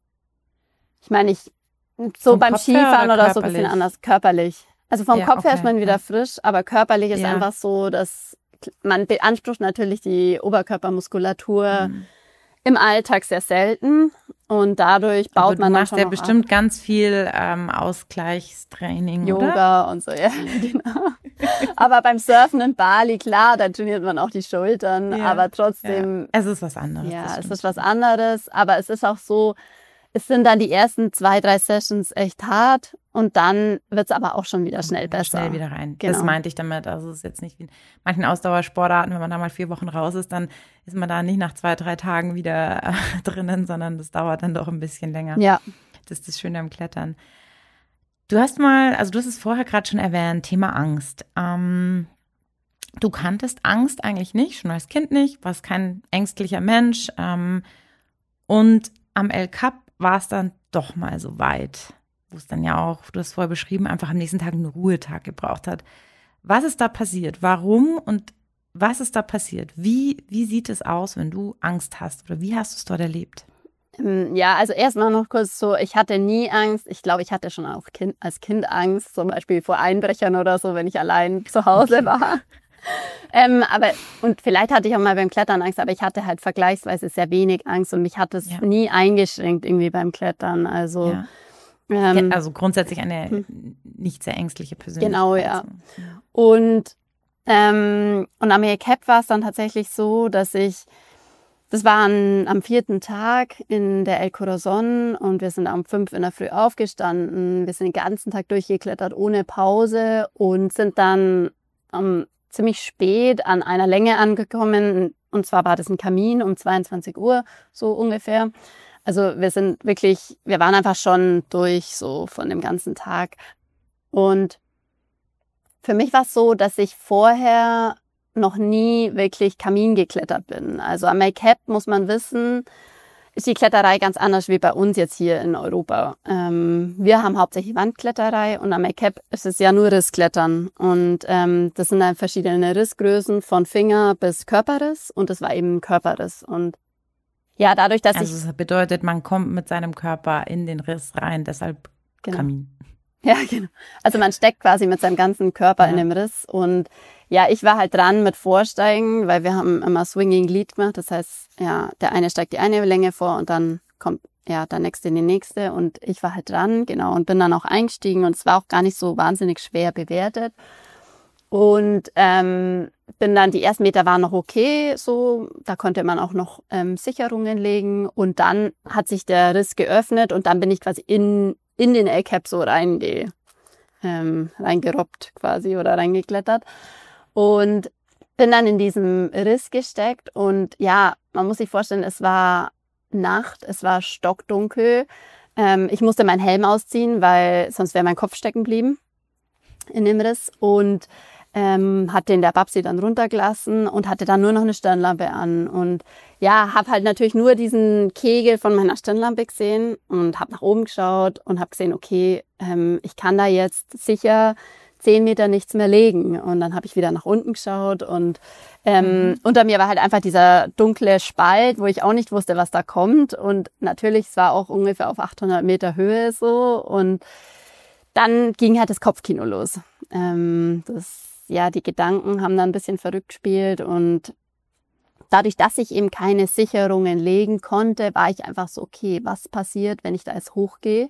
ich meine, ich so Vom beim Kopf her Skifahren oder oder so ein bisschen körperlich? anders, körperlich. Also vom Ja, Kopf her okay, ist man wieder ja. frisch, aber körperlich ist Ja. einfach so, dass man beansprucht natürlich die Oberkörpermuskulatur Mhm. im Alltag sehr selten und dadurch baut Aber du man dann machst schon ja noch bestimmt ganz viel ähm, Ausgleichstraining, Yoga oder? und so, ja, genau. Aber beim Surfen in Bali, klar, da trainiert man auch die Schultern, Ja, aber trotzdem, Ja. Es ist was anderes. ja, das es stimmt ist was schon. anderes, aber es ist auch so, es sind dann die ersten zwei, drei Sessions echt hart und dann wird's aber auch schon wieder schnell besser. Schnell wieder rein. Genau. Das meinte ich damit. Also es ist jetzt nicht wie in manchen Ausdauersportarten, wenn man da mal vier Wochen raus ist, dann ist man da nicht nach zwei, drei Tagen wieder äh, drinnen, sondern das dauert dann doch ein bisschen länger. Ja, Das ist das Schöne am Klettern. Du hast mal, also du hast es vorher gerade schon erwähnt, Thema Angst. Ähm, du kanntest Angst eigentlich nicht, schon als Kind nicht, warst kein ängstlicher Mensch. Ähm, und am L C A P war es dann doch mal so weit. wo es dann ja auch, du hast vorher beschrieben, einfach am nächsten Tag einen Ruhetag gebraucht hat. Was ist da passiert? Warum und was ist da passiert? Wie, wie sieht es aus, wenn du Angst hast? Oder wie hast du es dort erlebt? Ja, also erstmal noch kurz so, ich hatte nie Angst. Ich glaube, ich hatte schon auch kind, als Kind Angst, zum Beispiel vor Einbrechern oder so, wenn ich allein zu Hause okay. war. ähm, aber und vielleicht hatte ich auch mal beim Klettern Angst, aber ich hatte halt vergleichsweise sehr wenig Angst und mich hat es ja. nie eingeschränkt irgendwie beim Klettern. Also, ja. ähm, also grundsätzlich eine hm. nicht sehr ängstliche Persönlichkeit. Genau, ja. Und, ähm, und am E C A P war es dann tatsächlich so, dass ich Das war an, am vierten Tag in der El Corazon und wir sind um fünf in der Früh aufgestanden. Wir sind den ganzen Tag durchgeklettert ohne Pause und sind dann um, ziemlich spät an einer Länge angekommen. Und zwar war das ein Kamin um zweiundzwanzig Uhr so ungefähr. Also wir sind wirklich, wir waren einfach schon durch so von dem ganzen Tag. Und für mich war es so, dass ich vorher noch nie wirklich Kamin geklettert bin. Also am E C A P, muss man wissen, ist die Kletterei ganz anders wie bei uns jetzt hier in Europa. Ähm, wir haben hauptsächlich Wandkletterei und am E C A P ist es ja nur Rissklettern. Und ähm, das sind dann verschiedene Rissgrößen von Finger bis Körperriss und das war eben Körperriss. Und ja, dadurch, dass also ich... Also das bedeutet, man kommt mit seinem Körper in den Riss rein, deshalb genau. Kamin. Ja, genau. Also man steckt quasi mit seinem ganzen Körper ja. in dem Riss und ja, ich war halt dran mit Vorsteigen, weil wir haben immer Swinging Lead gemacht. Das heißt, ja, der eine steigt die eine Länge vor und dann kommt ja der nächste in die nächste und ich war halt dran, genau, und bin dann auch eingestiegen und es war auch gar nicht so wahnsinnig schwer bewertet. Und ähm, bin dann, die ersten Meter waren noch okay, so, da konnte man auch noch ähm, Sicherungen legen und dann hat sich der Riss geöffnet und dann bin ich quasi in in den E C A P so reinge, ähm, reingerobbt quasi oder reingeklettert und bin dann in diesem Riss gesteckt und ja, man muss sich vorstellen, es war Nacht, es war stockdunkel, ähm, ich musste meinen Helm ausziehen, weil sonst wäre mein Kopf stecken geblieben in dem Riss und ähm, hat den der Babsi dann runtergelassen und hatte dann nur noch eine Stirnlampe an und ja, habe halt natürlich nur diesen Kegel von meiner Stirnlampe gesehen und habe nach oben geschaut und habe gesehen, okay, ähm, ich kann da jetzt sicher zehn Meter nichts mehr legen und dann habe ich wieder nach unten geschaut und ähm, mhm. unter mir war halt einfach dieser dunkle Spalt, wo ich auch nicht wusste, was da kommt und natürlich, es war auch ungefähr auf achthundert Meter Höhe so und dann ging halt das Kopfkino los. Ähm, das Ja, die Gedanken haben dann ein bisschen verrückt gespielt und dadurch, dass ich eben keine Sicherungen legen konnte, war ich einfach so, okay, was passiert, wenn ich da jetzt hochgehe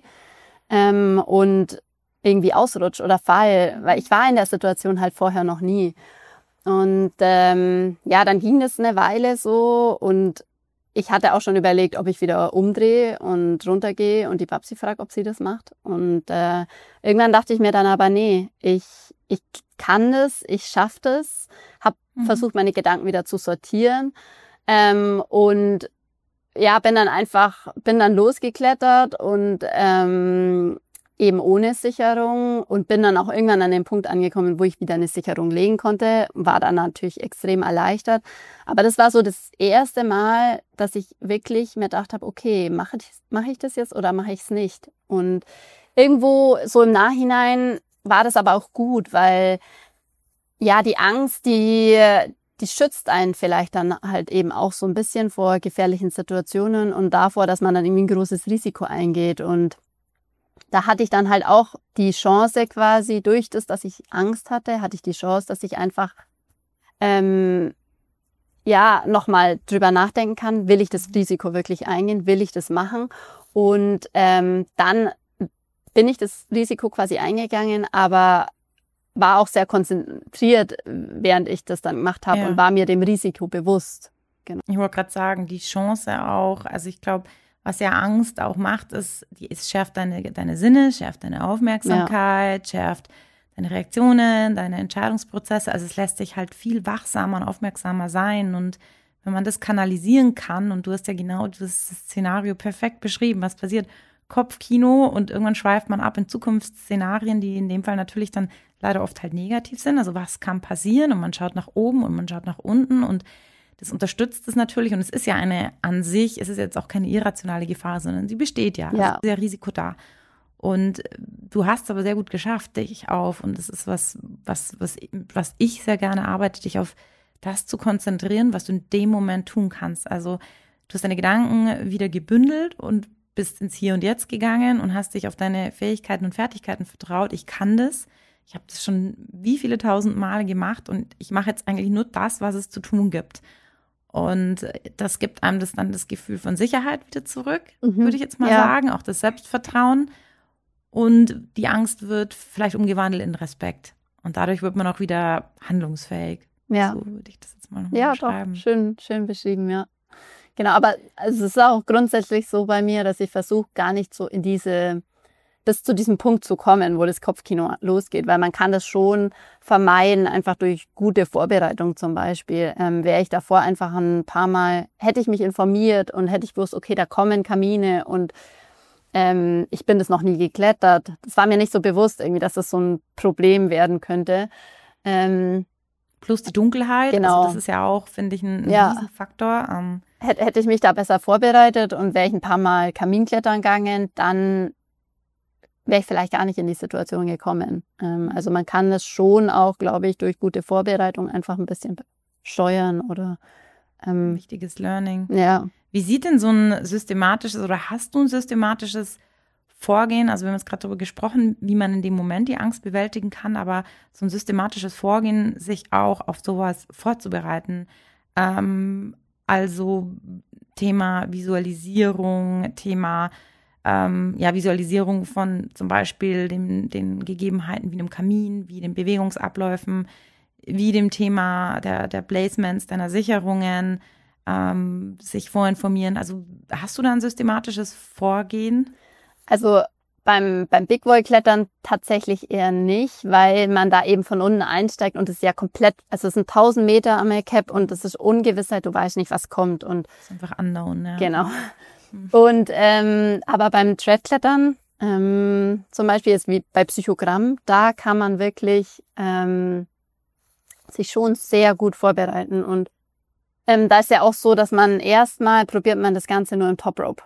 ähm, und irgendwie ausrutsche oder fall, weil ich war in der Situation halt vorher noch nie. Und ähm, ja, dann ging das eine Weile so und ich hatte auch schon überlegt, ob ich wieder umdrehe und runtergehe und die Babsi fragt, ob sie das macht. Und äh, irgendwann dachte ich mir dann aber, nee, ich, ich kann das, ich schaffe das, habe mhm. versucht, meine Gedanken wieder zu sortieren ähm, und ja, bin dann einfach, bin dann losgeklettert und ähm, eben ohne Sicherung und bin dann auch irgendwann an den Punkt angekommen, wo ich wieder eine Sicherung legen konnte, war dann natürlich extrem erleichtert. Aber das war so das erste Mal, dass ich wirklich mir gedacht habe, okay, mache ich, mach ich das jetzt oder mache ich es nicht? Und irgendwo so im Nachhinein war das aber auch gut, weil ja, die Angst, die, die schützt einen vielleicht dann halt eben auch so ein bisschen vor gefährlichen Situationen und davor, dass man dann irgendwie ein großes Risiko eingeht. Und da hatte ich dann halt auch die Chance quasi, durch das, dass ich Angst hatte, hatte ich die Chance, dass ich einfach ähm, ja nochmal drüber nachdenken kann, will ich das Risiko wirklich eingehen, will ich das machen? Und ähm, dann bin ich das Risiko quasi eingegangen, aber war auch sehr konzentriert, während ich das dann gemacht habe ja. und war mir dem Risiko bewusst. Genau. Ich wollte gerade sagen, die Chance auch, also ich glaube, was ja Angst auch macht, ist, die, es schärft deine, deine Sinne, schärft deine Aufmerksamkeit, ja. schärft deine Reaktionen, deine Entscheidungsprozesse. Also es lässt dich halt viel wachsamer und aufmerksamer sein. Und wenn man das kanalisieren kann, und du hast ja genau das Szenario perfekt beschrieben, was passiert, Kopfkino und irgendwann schweift man ab in Zukunftsszenarien, die in dem Fall natürlich dann leider oft halt negativ sind. Also was kann passieren? Und man schaut nach oben und man schaut nach unten und das unterstützt es natürlich und es ist ja eine an sich, es ist jetzt auch keine irrationale Gefahr, sondern sie besteht ja. ja. Also ist ja Risiko da. Und du hast es aber sehr gut geschafft, dich auf, und das ist was, was, was, was ich sehr gerne arbeite, dich auf das zu konzentrieren, was du in dem Moment tun kannst. Also du hast deine Gedanken wieder gebündelt und bist ins Hier und Jetzt gegangen und hast dich auf deine Fähigkeiten und Fertigkeiten vertraut. Ich kann das. Ich habe das schon wie viele tausend Male gemacht und ich mache jetzt eigentlich nur das, was es zu tun gibt. Und das gibt einem das dann das Gefühl von Sicherheit wieder zurück, mhm. würde ich jetzt mal ja. sagen, auch das Selbstvertrauen. Und die Angst wird vielleicht umgewandelt in Respekt. Und dadurch wird man auch wieder handlungsfähig. Ja. So würde ich das jetzt mal noch ja, beschreiben. Ja, schön, schön beschrieben, ja. Genau, aber also es ist auch grundsätzlich so bei mir, dass ich versuche, gar nicht so in diese, bis zu diesem Punkt zu kommen, wo das Kopfkino losgeht, weil man kann das schon vermeiden, einfach durch gute Vorbereitung zum Beispiel. Ähm, wäre ich davor einfach ein paar Mal, hätte ich mich informiert und hätte ich gewusst, okay, da kommen Kamine und ähm, ich bin das noch nie geklettert. Das war mir nicht so bewusst irgendwie, dass das so ein Problem werden könnte. Ähm, Plus die Dunkelheit, genau. Also das ist ja auch, finde ich, ein, ein ja. Riesenfaktor. Ähm. Hätte ich mich da besser vorbereitet und wäre ich ein paar Mal Kaminklettern gegangen, dann wäre ich vielleicht gar nicht in die Situation gekommen. Ähm, also man kann es schon auch, glaube ich, durch gute Vorbereitung einfach ein bisschen steuern oder ähm, wichtiges Learning. Ja. Wie sieht denn so ein systematisches oder hast du ein systematisches Vorgehen? Also wir haben jetzt gerade darüber gesprochen, wie man in dem Moment die Angst bewältigen kann, aber so ein systematisches Vorgehen, sich auch auf sowas vorzubereiten. Ähm, also Thema Visualisierung, Thema ähm, ja, Visualisierung von zum Beispiel dem, den Gegebenheiten wie einem Kamin, wie den Bewegungsabläufen, wie dem Thema der, der Placements, deiner Sicherungen, ähm, sich vorinformieren. Also hast du da ein systematisches Vorgehen? Also beim, beim Big Wall Klettern tatsächlich eher nicht, weil man da eben von unten einsteigt und es ist ja komplett, also es sind tausend Meter am Cap und es ist Ungewissheit, du weißt nicht, was kommt. Und das ist einfach unknown, ja. Genau. Und ähm, aber beim Treadklettern, ähm, zum Beispiel jetzt wie bei Psychogramm, da kann man wirklich ähm, sich schon sehr gut vorbereiten. Und ähm, da ist ja auch so, dass man erstmal probiert man das Ganze nur im Top Rope.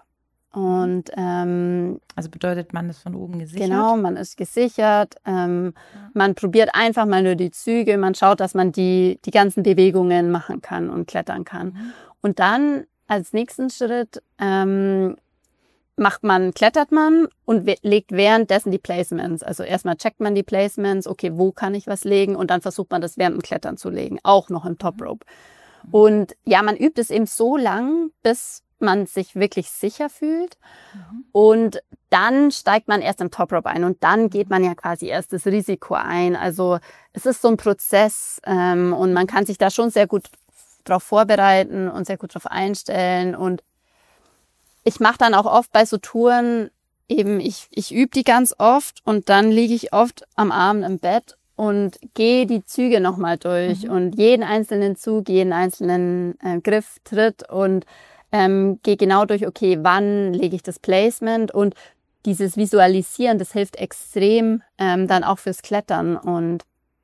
Und ähm, also bedeutet, man ist von oben gesichert? Genau, man ist gesichert. Ähm, ja. Man probiert einfach mal nur die Züge. Man schaut, dass man die die ganzen Bewegungen machen kann und klettern kann. Mhm. Und dann als nächsten Schritt ähm, macht man, klettert man und we- legt währenddessen die Placements. Also erstmal checkt man die Placements, okay, wo kann ich was legen? Und dann versucht man das während dem Klettern zu legen, auch noch im Top Rope. Mhm. Und ja, man übt es eben so lang, bis man sich wirklich sicher fühlt. Mhm. Und dann steigt man erst im Top Rope ein und dann geht man ja quasi erst das Risiko ein. Also es ist so ein Prozess ähm, und man kann sich da schon sehr gut drauf vorbereiten und sehr gut drauf einstellen. Und ich mache dann auch oft bei so Touren eben, ich, ich übe die ganz oft und dann liege ich oft am Abend im Bett und gehe die Züge nochmal durch mhm. und jeden einzelnen Zug, jeden einzelnen äh, Griff, Tritt und ähm, gehe genau durch, okay, wann lege ich das Placement und dieses Visualisieren, das hilft extrem ähm, dann auch fürs Klettern. Und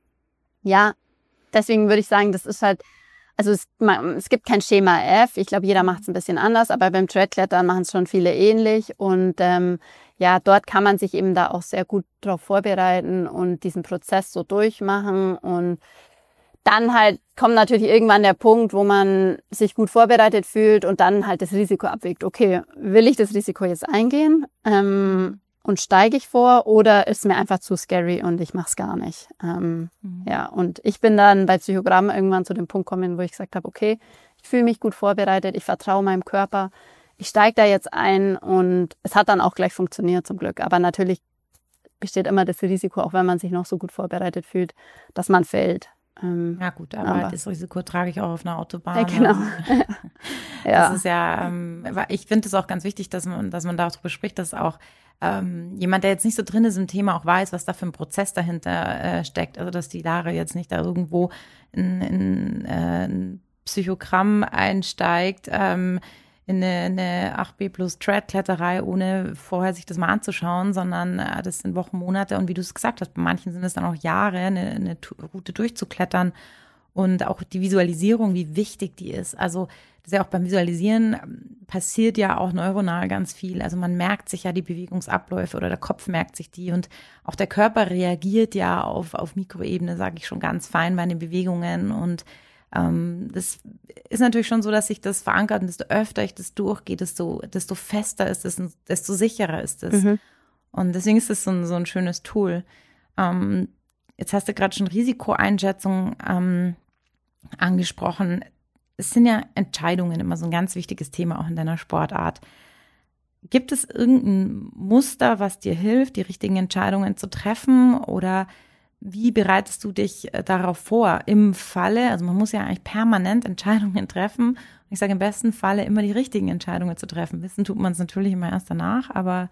ja, deswegen würde ich sagen, das ist halt, also es, man, es gibt kein Schema F. Ich glaube, jeder macht es ein bisschen anders, aber beim Treadklettern machen es schon viele ähnlich. Und ähm, ja, dort kann man sich eben da auch sehr gut drauf vorbereiten und diesen Prozess so durchmachen. Und dann halt kommt natürlich irgendwann der Punkt, wo man sich gut vorbereitet fühlt und dann halt das Risiko abwägt. Okay, will ich das Risiko jetzt eingehen ähm, und steige ich vor oder ist mir einfach zu scary und ich mache es gar nicht. Ähm, mhm. Ja, und ich bin dann bei Psychogramm irgendwann zu dem Punkt gekommen, wo ich gesagt habe, okay, ich fühle mich gut vorbereitet, ich vertraue meinem Körper, ich steige da jetzt ein und es hat dann auch gleich funktioniert zum Glück. Aber natürlich besteht immer das Risiko, auch wenn man sich noch so gut vorbereitet fühlt, dass man fällt. Ähm, ja gut, aber, aber das Risiko trage ich auch auf einer Autobahn. Ja, genau. Das ja. ist ja, ähm, ich finde es auch ganz wichtig, dass man, dass man darüber spricht, dass auch ähm, jemand, der jetzt nicht so drin ist im Thema, auch weiß, was da für ein Prozess dahinter äh, steckt. Also dass die Lara jetzt nicht da irgendwo in, in äh, ein Psychogramm einsteigt, ähm, in eine, eine acht B plus Tread-Kletterei, ohne vorher sich das mal anzuschauen, sondern äh, das sind Wochen, Monate und wie du es gesagt hast, bei manchen sind es dann auch Jahre, eine, eine Route durchzuklettern Und auch die Visualisierung, wie wichtig die ist. Also das ist ja auch beim Visualisieren passiert ja auch neuronal ganz viel. Also man merkt sich ja die Bewegungsabläufe oder der Kopf merkt sich die und auch der Körper reagiert ja auf, auf Mikroebene, sage ich schon, ganz fein bei den Bewegungen. Und ähm, das ist natürlich schon so, dass sich das verankert und desto öfter ich das durchgehe, desto, desto fester ist es, desto sicherer ist es. Mhm. Und deswegen ist es so ein, so ein schönes Tool. Ähm, jetzt hast du gerade schon Risikoeinschätzung ähm, angesprochen. Es sind ja Entscheidungen immer so ein ganz wichtiges Thema auch in deiner Sportart. Gibt es irgendein Muster, was dir hilft, die richtigen Entscheidungen zu treffen? Oder wie bereitest du dich darauf vor im Falle? Also man muss ja eigentlich permanent Entscheidungen treffen. Und ich sage im besten Falle immer die richtigen Entscheidungen zu treffen. Wissen tut man es natürlich immer erst danach, aber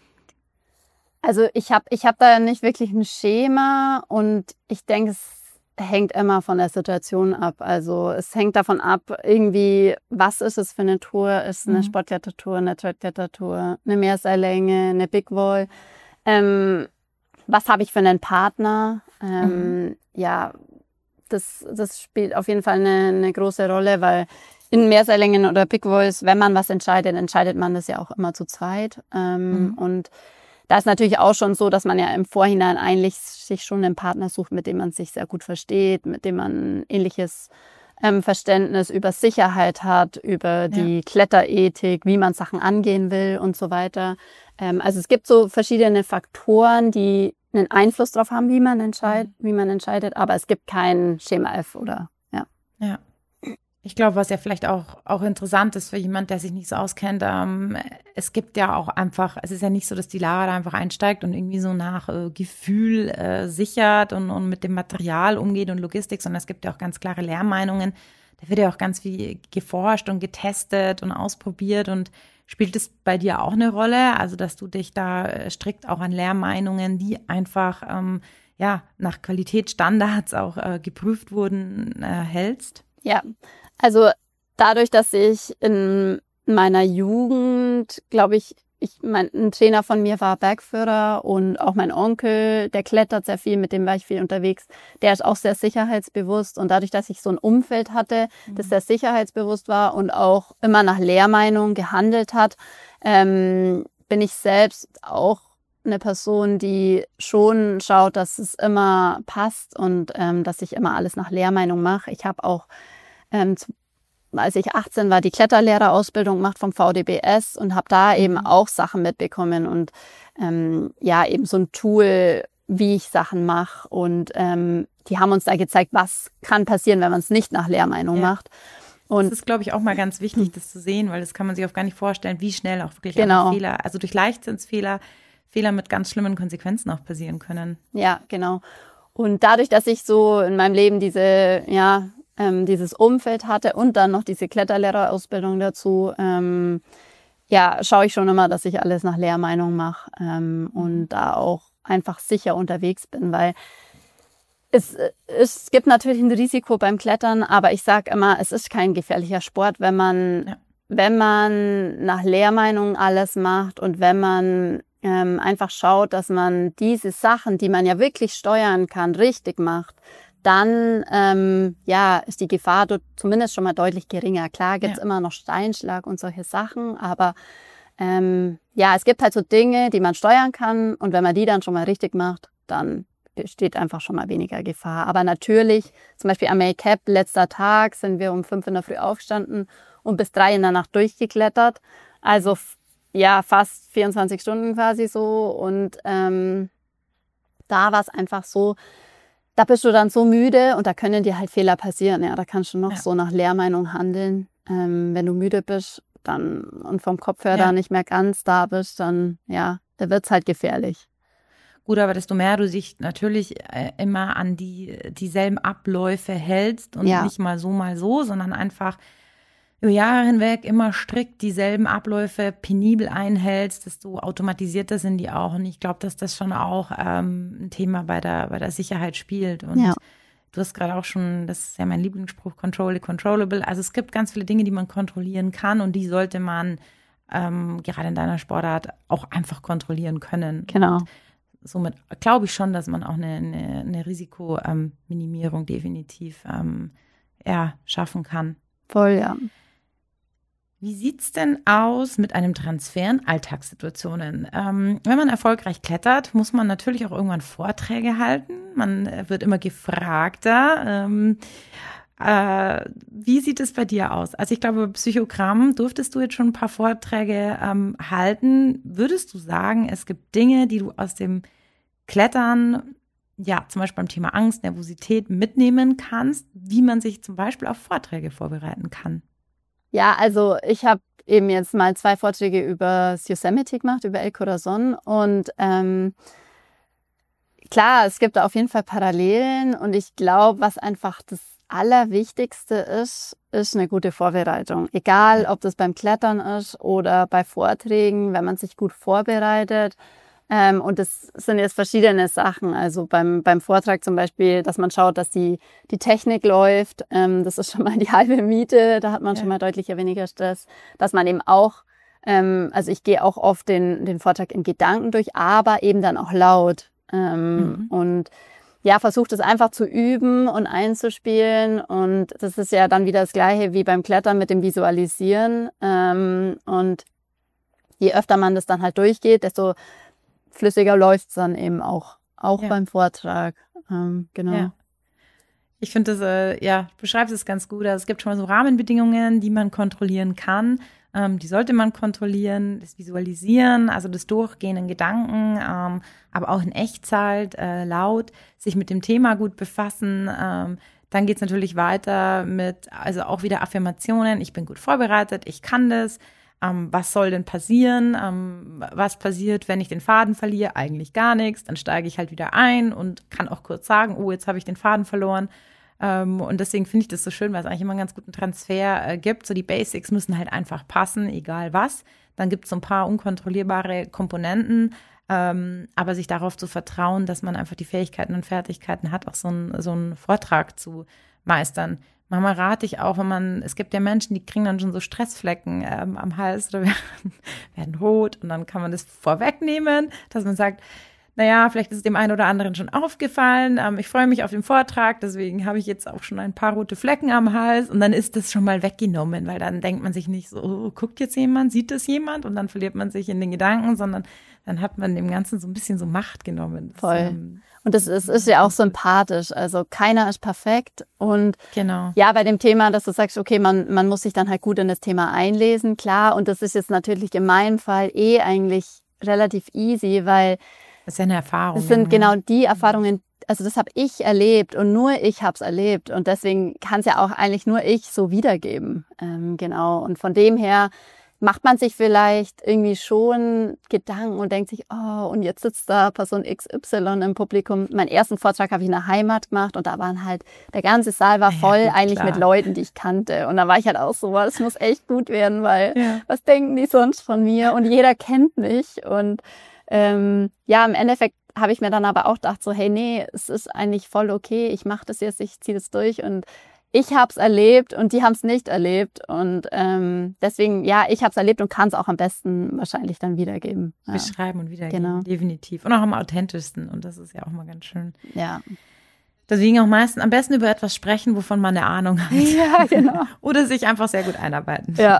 also ich habe ich hab da nicht wirklich ein Schema und ich denke, es hängt immer von der Situation ab. Also es hängt davon ab, irgendwie, was ist es für eine Tour? Ist es eine mhm. Sportklettertour, eine Trailklettertour, eine Meerseillänge, eine Big Wall? Ähm, was habe ich für einen Partner? Ähm, mhm. Ja, das, das spielt auf jeden Fall eine, eine große Rolle, weil in Meerseillängen oder Big Walls, wenn man was entscheidet, entscheidet man das ja auch immer zu zweit. Ähm, mhm. Und da ist natürlich auch schon so, dass man ja im Vorhinein eigentlich sich schon einen Partner sucht, mit dem man sich sehr gut versteht, mit dem man ein ähnliches ähm, Verständnis über Sicherheit hat, über die ja. Kletterethik, wie man Sachen angehen will und so weiter. Ähm, also es gibt so verschiedene Faktoren, die einen Einfluss darauf haben, wie man entscheidet, mhm. wie man entscheidet, aber es gibt kein Schema F oder ja. Ja. Ich glaube, was ja vielleicht auch, auch interessant ist für jemand, der sich nicht so auskennt, ähm, es gibt ja auch einfach, es ist ja nicht so, dass die Lara da einfach einsteigt und irgendwie so nach äh, Gefühl äh, sichert und, und mit dem Material umgeht und Logistik, sondern es gibt ja auch ganz klare Lehrmeinungen. Da wird ja auch ganz viel geforscht und getestet und ausprobiert. Und spielt es bei dir auch eine Rolle? Also, dass du dich da strikt auch an Lehrmeinungen, die einfach ähm, ja nach Qualitätsstandards auch äh, geprüft wurden, äh, hältst? Ja, also dadurch, dass ich in meiner Jugend, glaube ich, ich mein, ein Trainer von mir war Bergführer und auch mein Onkel, der klettert sehr viel, mit dem war ich viel unterwegs. Der ist auch sehr sicherheitsbewusst und dadurch, dass ich so ein Umfeld hatte, mhm. das sehr sicherheitsbewusst war und auch immer nach Lehrmeinung gehandelt hat, ähm, bin ich selbst auch eine Person, die schon schaut, dass es immer passt und ähm, dass ich immer alles nach Lehrmeinung mache. Ich habe auch ähm, als ich achtzehn war, die Kletterlehrerausbildung gemacht vom V D B S und habe da mhm. eben auch Sachen mitbekommen und ähm, ja, eben so ein Tool, wie ich Sachen mache und ähm, die haben uns da gezeigt, was kann passieren, wenn man es nicht nach Lehrmeinung ja. macht. Und das ist, glaube ich, auch mal ganz wichtig, das zu sehen, weil das kann man sich auch gar nicht vorstellen, wie schnell auch wirklich genau. Fehler, also durch Leichtsinnsfehler, Fehler mit ganz schlimmen Konsequenzen auch passieren können. Ja, genau. Und dadurch, dass ich so in meinem Leben diese, ja, ähm, dieses Umfeld hatte und dann noch diese Kletterlehrerausbildung dazu, ähm, ja, schaue ich schon immer, dass ich alles nach Lehrmeinung mache ähm, und da auch einfach sicher unterwegs bin, weil es, es gibt natürlich ein Risiko beim Klettern, aber ich sage immer, es ist kein gefährlicher Sport, wenn man, ja. wenn man nach Lehrmeinung alles macht und wenn man ähm, einfach schaut, dass man diese Sachen, die man ja wirklich steuern kann, richtig macht, dann ähm, ja, ist die Gefahr dort zumindest schon mal deutlich geringer. Klar gibt's ja. immer noch Steinschlag und solche Sachen, aber ähm, ja, es gibt halt so Dinge, die man steuern kann und wenn man die dann schon mal richtig macht, dann besteht einfach schon mal weniger Gefahr. Aber natürlich, zum Beispiel am Make-up, letzter Tag, sind wir um fünf in der Früh aufgestanden und bis drei in der Nacht durchgeklettert. Also ja, fast vierundzwanzig Stunden quasi so. Und ähm, da war es einfach so, da bist du dann so müde und da können dir halt Fehler passieren. Ja, da kannst du noch ja. so nach Lehrmeinung handeln. Ähm, wenn du müde bist dann und vom Kopf her ja. da nicht mehr ganz da bist, dann ja, da wird's halt gefährlich. Gut, aber desto mehr du dich natürlich äh, immer an die dieselben Abläufe hältst und ja. nicht mal so, mal so, sondern einfach über Jahre hinweg immer strikt dieselben Abläufe penibel einhältst, desto automatisierter sind die auch. Und ich glaube, dass das schon auch ähm, ein Thema bei der, bei der Sicherheit spielt. Und ja. du hast gerade auch schon, das ist ja mein Lieblingsspruch, control the controllable. Also es gibt ganz viele Dinge, die man kontrollieren kann und die sollte man ähm, gerade in deiner Sportart auch einfach kontrollieren können. Genau. Und somit glaube ich schon, dass man auch eine, eine, eine Risikominimierung ähm, definitiv ähm, ja, schaffen kann. Voll, ja. Wie sieht's denn aus mit einem Transfer in Alltagssituationen? Ähm, wenn man erfolgreich klettert, muss man natürlich auch irgendwann Vorträge halten. Man wird immer gefragter. Ähm, äh, wie sieht es bei dir aus? Also ich glaube, Psychogramm durftest du jetzt schon ein paar Vorträge ähm, halten. Würdest du sagen, es gibt Dinge, die du aus dem Klettern, ja, zum Beispiel beim Thema Angst, Nervosität mitnehmen kannst, wie man sich zum Beispiel auf Vorträge vorbereiten kann? Ja, also ich habe eben jetzt mal zwei Vorträge über das Yosemite gemacht, über El Corazon. Und ähm, klar, es gibt da auf jeden Fall Parallelen. Und ich glaube, was einfach das Allerwichtigste ist, ist eine gute Vorbereitung. Egal, ob das beim Klettern ist oder bei Vorträgen, wenn man sich gut vorbereitet. Ähm, und das sind jetzt verschiedene Sachen. Also beim, beim Vortrag zum Beispiel, dass man schaut, dass die, die Technik läuft. Ähm, das ist schon mal die halbe Miete. Da hat man ja schon mal deutlich weniger Stress. Dass man eben auch, ähm, also ich gehe auch oft den, den Vortrag in Gedanken durch, aber eben dann auch laut. Ähm, mhm. Und ja, versucht es einfach zu üben und einzuspielen. Und das ist ja dann wieder das Gleiche wie beim Klettern mit dem Visualisieren. Ähm, und je öfter man das dann halt durchgeht, desto flüssiger läuft es dann eben auch, auch ja. beim Vortrag. Ähm, genau. Ja. Ich finde das, äh, ja, du beschreibst es ganz gut. Also es gibt schon mal so Rahmenbedingungen, die man kontrollieren kann. Ähm, die sollte man kontrollieren, das Visualisieren, also das Durchgehen in Gedanken, ähm, aber auch in Echtzeit, äh, laut, sich mit dem Thema gut befassen. Ähm, dann geht es natürlich weiter mit, also auch wieder Affirmationen. Ich bin gut vorbereitet, ich kann das. Ähm, was soll denn passieren? Ähm, was passiert, wenn ich den Faden verliere? Eigentlich gar nichts. Dann steige ich halt wieder ein und kann auch kurz sagen, oh, jetzt habe ich den Faden verloren. Ähm, und deswegen finde ich das so schön, weil es eigentlich immer einen ganz guten Transfer äh, gibt. So die Basics müssen halt einfach passen, egal was. Dann gibt es so ein paar unkontrollierbare Komponenten. Ähm, aber sich darauf zu vertrauen, dass man einfach die Fähigkeiten und Fertigkeiten hat, auch so, ein, so einen Vortrag zu meistern. Manchmal rate ich auch, wenn man, es gibt ja Menschen, die kriegen dann schon so Stressflecken ähm, am Hals oder werden, werden rot und dann kann man das vorwegnehmen, dass man sagt, naja, vielleicht ist es dem einen oder anderen schon aufgefallen, ähm, ich freue mich auf den Vortrag, deswegen habe ich jetzt auch schon ein paar rote Flecken am Hals und dann ist das schon mal weggenommen, weil dann denkt man sich nicht so, oh, guckt jetzt jemand, sieht das jemand und dann verliert man sich in den Gedanken, sondern dann hat man dem Ganzen so ein bisschen so Macht genommen. Das, Voll. Ähm, Und das ist, ist ja auch sympathisch. Also keiner ist perfekt. Und genau. ja, bei dem Thema, dass du sagst, okay, man, man muss sich dann halt gut in das Thema einlesen, klar. Und das ist jetzt natürlich in meinem Fall eh eigentlich relativ easy, weil das ist ja eine Erfahrung. Das sind ja. genau die Erfahrungen, also das habe ich erlebt und nur ich habe es erlebt. Und deswegen kann es ja auch eigentlich nur ich so wiedergeben. Ähm, genau. Und von dem her macht man sich vielleicht irgendwie schon Gedanken und denkt sich, oh, und jetzt sitzt da Person X Y im Publikum. Meinen ersten Vortrag habe ich in der Heimat gemacht und da waren halt, der ganze Saal war voll, ja, gut, eigentlich klar. mit Leuten, die ich kannte. Und da war ich halt auch so, das muss echt gut werden, weil ja. was denken die sonst von mir? Und jeder kennt mich. Und ähm, ja, im Endeffekt habe ich mir dann aber auch gedacht, so, hey, nee, es ist eigentlich voll okay, ich mache das jetzt, ich ziehe das durch und ich habe es erlebt und die haben es nicht erlebt und ähm, deswegen, ja, ich habe es erlebt und kann es auch am besten wahrscheinlich dann wiedergeben. Ja. Beschreiben und wiedergeben, genau. definitiv. Und auch am authentischsten und das ist ja auch mal ganz schön. Ja. Deswegen auch meistens am besten über etwas sprechen, wovon man eine Ahnung hat. Ja, genau. Oder sich einfach sehr gut einarbeiten. Ja.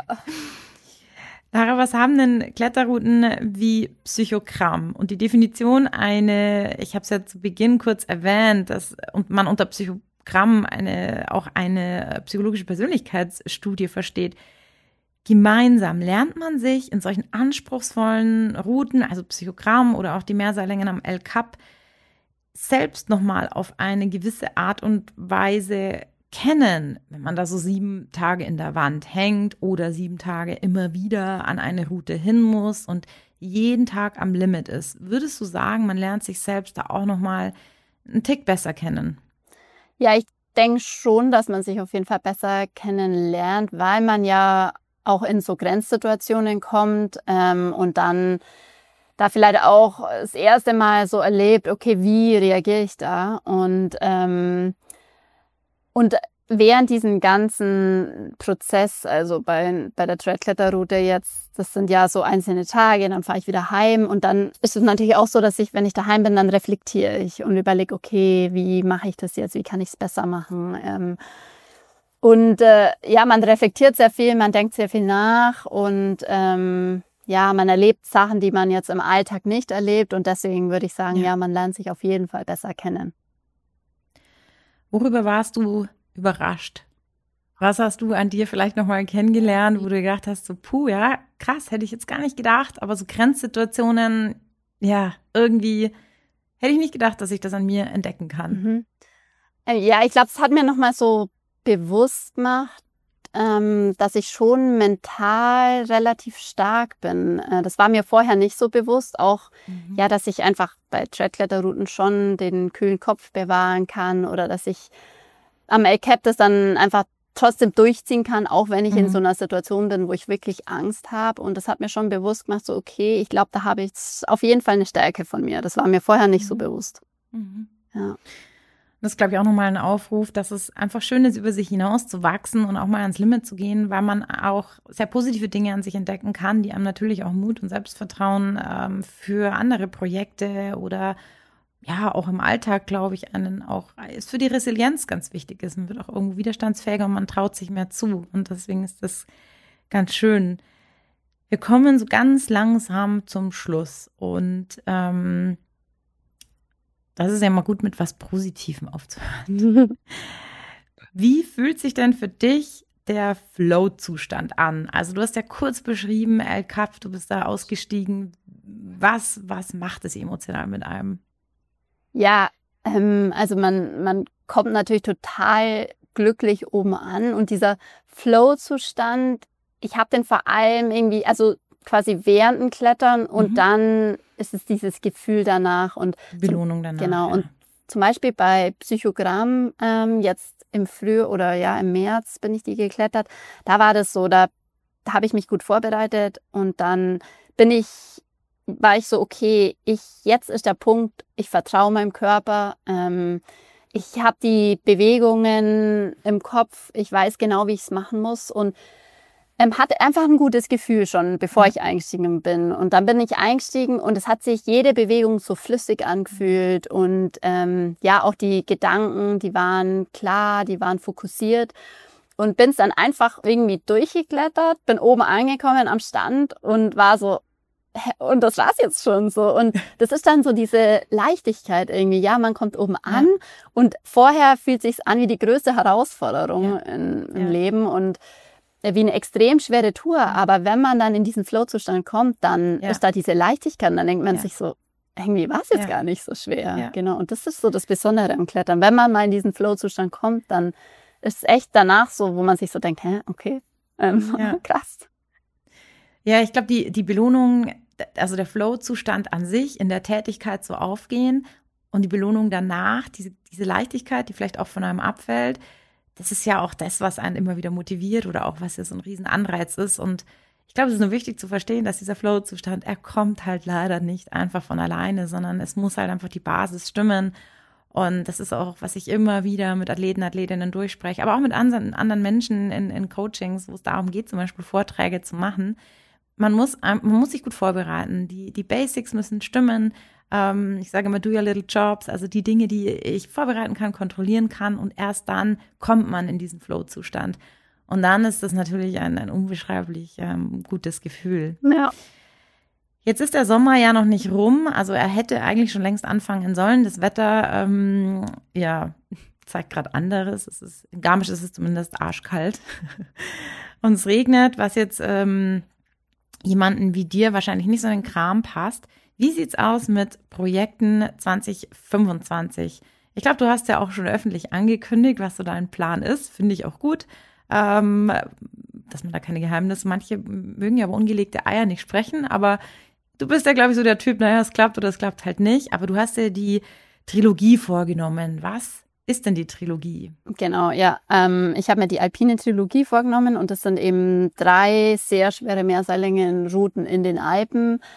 Lara, was haben denn Kletterrouten wie Psychogramm? Und die Definition eine, ich habe es ja zu Beginn kurz erwähnt, dass man unter Psychogramm eine, auch eine psychologische Persönlichkeitsstudie versteht. Gemeinsam lernt man sich in solchen anspruchsvollen Routen, also Psychogramm oder auch die Mehrseillängen am El Cap, selbst nochmal auf eine gewisse Art und Weise kennen, wenn man da so sieben Tage in der Wand hängt oder sieben Tage immer wieder an eine Route hin muss und jeden Tag am Limit ist. Würdest du sagen, man lernt sich selbst da auch nochmal einen Tick besser kennen? Ja, ich denke schon, dass man sich auf jeden Fall besser kennenlernt, weil man ja auch in so Grenzsituationen kommt ähm, und dann da vielleicht auch das erste Mal so erlebt, okay, wie reagiere ich da? Und ähm, Und während diesem ganzen Prozess, also bei, bei der Trailkletterroute jetzt, das sind ja so einzelne Tage, dann fahre ich wieder heim und dann ist es natürlich auch so, dass ich, wenn ich daheim bin, dann reflektiere ich und überlege, okay, wie mache ich das jetzt, wie kann ich es besser machen? Ähm, und äh, ja, man reflektiert sehr viel, man denkt sehr viel nach und ähm, ja, man erlebt Sachen, die man jetzt im Alltag nicht erlebt und deswegen würde ich sagen, ja, ja man lernt sich auf jeden Fall besser kennen. Worüber warst du überrascht? Was hast du an dir vielleicht nochmal kennengelernt, wo du gedacht hast, so puh, ja, krass, hätte ich jetzt gar nicht gedacht, aber so Grenzsituationen, ja, irgendwie hätte ich nicht gedacht, dass ich das an mir entdecken kann. Mhm. Ja, ich glaube, es hat mir nochmal so bewusst gemacht, ähm, dass ich schon mental relativ stark bin. Äh, das war mir vorher nicht so bewusst, auch mhm. ja, dass ich einfach bei Trailkletterrouten schon den kühlen Kopf bewahren kann oder dass ich am El Cap das dann einfach trotzdem durchziehen kann, auch wenn ich mhm. in so einer Situation bin, wo ich wirklich Angst habe. Und das hat mir schon bewusst gemacht, so okay, ich glaube, da habe ich auf jeden Fall eine Stärke von mir. Das war mir vorher nicht mhm. so bewusst. Mhm. Ja. Das ist, glaube ich, auch nochmal ein Aufruf, dass es einfach schön ist, über sich hinaus zu wachsen und auch mal ans Limit zu gehen, weil man auch sehr positive Dinge an sich entdecken kann, die einem natürlich auch Mut und Selbstvertrauen ähm, für andere Projekte oder ja, auch im Alltag, glaube ich, einen auch ist für die Resilienz ganz wichtig ist. Man wird auch irgendwo widerstandsfähiger und man traut sich mehr zu. Und deswegen ist das ganz schön. Wir kommen so ganz langsam zum Schluss. Und ähm, das ist ja mal gut, mit was Positivem aufzuhören. Wie fühlt sich denn für dich der Flow-Zustand an? Also du hast ja kurz beschrieben, El Cap, du bist da ausgestiegen. Was, was macht es emotional mit einem? Ja, ähm, also man, man kommt natürlich total glücklich oben an und dieser Flow-Zustand, ich habe den vor allem irgendwie, also quasi während dem Klettern und mhm. dann ist es dieses Gefühl danach und Belohnung danach. Genau, ja. und zum Beispiel bei Psychogramm ähm, jetzt im Früh- oder ja im März bin ich die geklettert, da war das so, da, da habe ich mich gut vorbereitet und dann bin ich war ich so, okay, ich jetzt ist der Punkt, ich vertraue meinem Körper, ähm, ich habe die Bewegungen im Kopf, ich weiß genau, wie ich es machen muss und ähm, hatte einfach ein gutes Gefühl schon, bevor ich eingestiegen bin. Und dann bin ich eingestiegen und es hat sich jede Bewegung so flüssig angefühlt und ähm, ja, auch die Gedanken, die waren klar, die waren fokussiert. Und bin es dann einfach irgendwie durchgeklettert, bin oben angekommen am Stand und war so, und das war's jetzt schon so. Und das ist dann so diese Leichtigkeit irgendwie. Ja, man kommt oben an ja. und vorher fühlt sich's an wie die größte Herausforderung ja. in, im ja. Leben und wie eine extrem schwere Tour. Aber wenn man dann in diesen Flow-Zustand kommt, dann ja. ist da diese Leichtigkeit. Und dann denkt man ja. sich so, irgendwie war es jetzt ja. gar nicht so schwer. Ja. Genau. Und das ist so das Besondere am Klettern. Wenn man mal in diesen Flow-Zustand kommt, dann ist es echt danach so, wo man sich so denkt, hä, okay, ähm, ja. krass. Ja, ich glaube, die, die Belohnung, also der Flow-Zustand an sich, in der Tätigkeit so aufgehen und die Belohnung danach, diese, diese Leichtigkeit, die vielleicht auch von einem abfällt, das ist ja auch das, was einen immer wieder motiviert oder auch was ja so ein Riesenanreiz ist. Und ich glaube, es ist nur wichtig zu verstehen, dass dieser Flow-Zustand, er kommt halt leider nicht einfach von alleine, sondern es muss halt einfach die Basis stimmen. Und das ist auch, was ich immer wieder mit Athleten, Athletinnen durchspreche, aber auch mit anderen, anderen Menschen in, in Coachings, wo es darum geht, zum Beispiel Vorträge zu machen. Man muss, man muss sich gut vorbereiten. Die, die Basics müssen stimmen. Ähm, ich sage immer, do your little jobs, also die Dinge, die ich vorbereiten kann, kontrollieren kann und erst dann kommt man in diesen Flow-Zustand. Und dann ist das natürlich ein, ein unbeschreiblich ähm, gutes Gefühl. Ja. Jetzt ist der Sommer ja noch nicht rum, also er hätte eigentlich schon längst anfangen sollen. Das Wetter, ähm, ja, zeigt gerade anderes. Es ist, in Garmisch ist es zumindest arschkalt. Und es regnet, was jetzt ähm, jemanden wie dir wahrscheinlich nicht so in den Kram passt. Wie sieht's aus mit Projekten zwanzig fünfundzwanzig? Ich glaube, du hast ja auch schon öffentlich angekündigt, was so dein Plan ist. Finde ich auch gut, ähm, dass man da keine Geheimnisse, manche mögen ja über ungelegte Eier nicht sprechen, aber du bist ja, glaube ich, so der Typ, naja, es klappt oder es klappt halt nicht. Aber du hast ja die Trilogie vorgenommen. Was ist denn die Trilogie? Genau, ja. Ähm, ich habe mir die alpine Trilogie vorgenommen und das sind eben drei sehr schwere Meerseillängenrouten in den Alpen.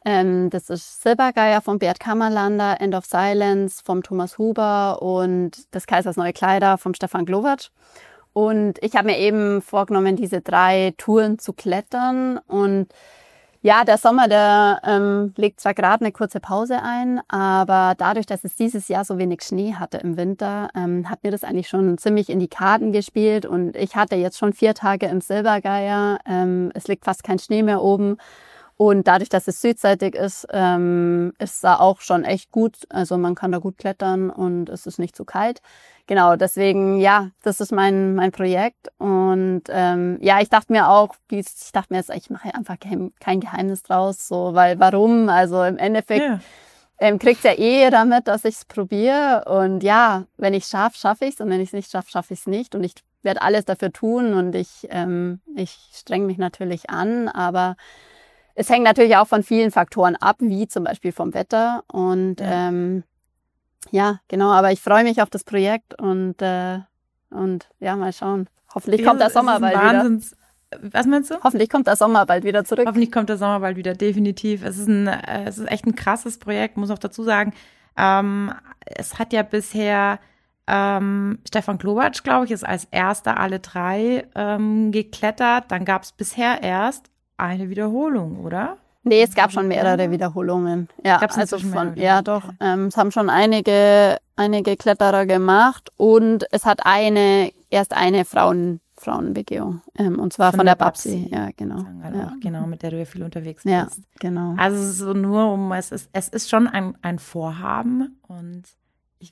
Ähm, das ist Silbergeier von Bert Kammerlander, End of Silence vom Thomas Huber und das Kaisers Neue Kleider vom Stefan Glowacz. Und ich habe mir eben vorgenommen, diese drei Touren zu klettern. Und ja, der Sommer, der ähm, legt zwar gerade eine kurze Pause ein, aber dadurch, dass es dieses Jahr so wenig Schnee hatte im Winter, ähm, hat mir das eigentlich schon ziemlich in die Karten gespielt. Und ich hatte jetzt schon vier Tage im Silbergeier. Ähm, es liegt fast kein Schnee mehr oben. Und dadurch, dass es südseitig ist, ähm, ist da auch schon echt gut. Also man kann da gut klettern und es ist nicht zu kalt. Genau, deswegen, ja, das ist mein mein Projekt. Und ähm, ja, ich dachte mir auch, ich dachte mir jetzt, ich mache einfach kein, kein Geheimnis draus, so, weil warum? Also im Endeffekt ja. ähm, kriegt ja eh jeder mit, dass ich es probiere. Und ja, wenn ich es schaffe, schaffe ich es. Und wenn ich es nicht schaffe, schaffe ich es nicht. Und ich werde alles dafür tun und ich, ähm, ich streng mich natürlich an, aber es hängt natürlich auch von vielen Faktoren ab, wie zum Beispiel vom Wetter. Und ja, ähm, ja genau, aber ich freue mich auf das Projekt und, äh, und ja, mal schauen. Hoffentlich ja, kommt der Sommer bald Wahnsinns wieder. Was meinst du? Hoffentlich kommt der Sommer bald wieder zurück. Hoffentlich kommt der Sommer bald wieder, definitiv. Es ist, ein, es ist echt ein krasses Projekt, muss auch dazu sagen. Ähm, es hat ja bisher ähm, Stefan Glowacz, glaube ich, ist als erster alle drei ähm, geklettert. Dann gab es bisher erst eine Wiederholung, oder? Nee, es gab schon mehrere Wiederholungen. Ja, Gab's also von, ja doch. Okay. Ähm, es haben schon einige, einige Kletterer gemacht und es hat eine, erst eine Frauen, Frauenbegehung. Ähm, und zwar von, von der, der Babsi. Babsi. Ja, genau. Halt ja. Auch, genau, mit der du ja viel unterwegs ja, bist. Genau. Also so nur um, es ist, es ist schon ein, ein Vorhaben und Ich,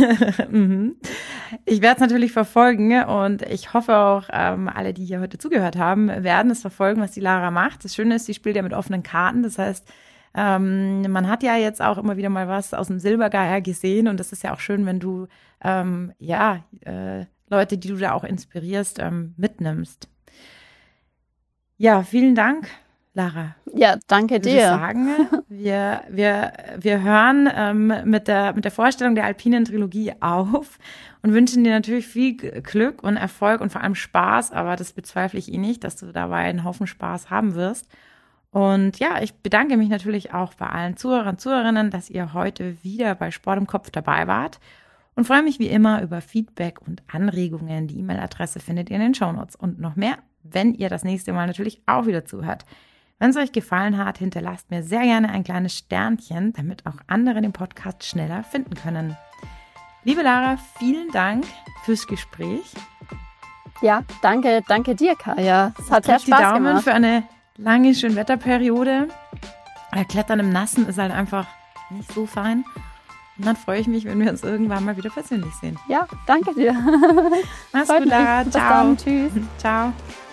ich werde es natürlich verfolgen und ich hoffe auch, ähm, alle, die hier heute zugehört haben, werden es verfolgen, was die Lara macht. Das Schöne ist, sie spielt ja mit offenen Karten. Das heißt, ähm, man hat ja jetzt auch immer wieder mal was aus dem Silbergeier gesehen und das ist ja auch schön, wenn du ähm, ja äh, Leute, die du da auch inspirierst, ähm, mitnimmst. Ja, vielen Dank, Lara. Ja, danke dir. Ich würde sagen, wir, wir, wir hören ähm, mit, der, mit der Vorstellung der alpinen Trilogie auf und wünschen dir natürlich viel Glück und Erfolg und vor allem Spaß, aber das bezweifle ich eh nicht, dass du dabei einen Haufen Spaß haben wirst. Und ja, ich bedanke mich natürlich auch bei allen Zuhörern und Zuhörerinnen, dass ihr heute wieder bei Sport im Kopf dabei wart und freue mich wie immer über Feedback und Anregungen. Die E-Mail-Adresse findet ihr in den Shownotes und noch mehr, wenn ihr das nächste Mal natürlich auch wieder zuhört. Wenn es euch gefallen hat, hinterlasst mir sehr gerne ein kleines Sternchen, damit auch andere den Podcast schneller finden können. Liebe Lara, vielen Dank fürs Gespräch. Ja, danke, danke dir, Kaya. Es hat sehr Spaß die Daumen gemacht. Für eine lange Schönwetterperiode. Klettern im Nassen ist halt einfach nicht so fein. Und dann freue ich mich, wenn wir uns irgendwann mal wieder persönlich sehen. Ja, danke dir. Mach's gut, Lara. Bis Ciao. dann. Tschüss. Ciao.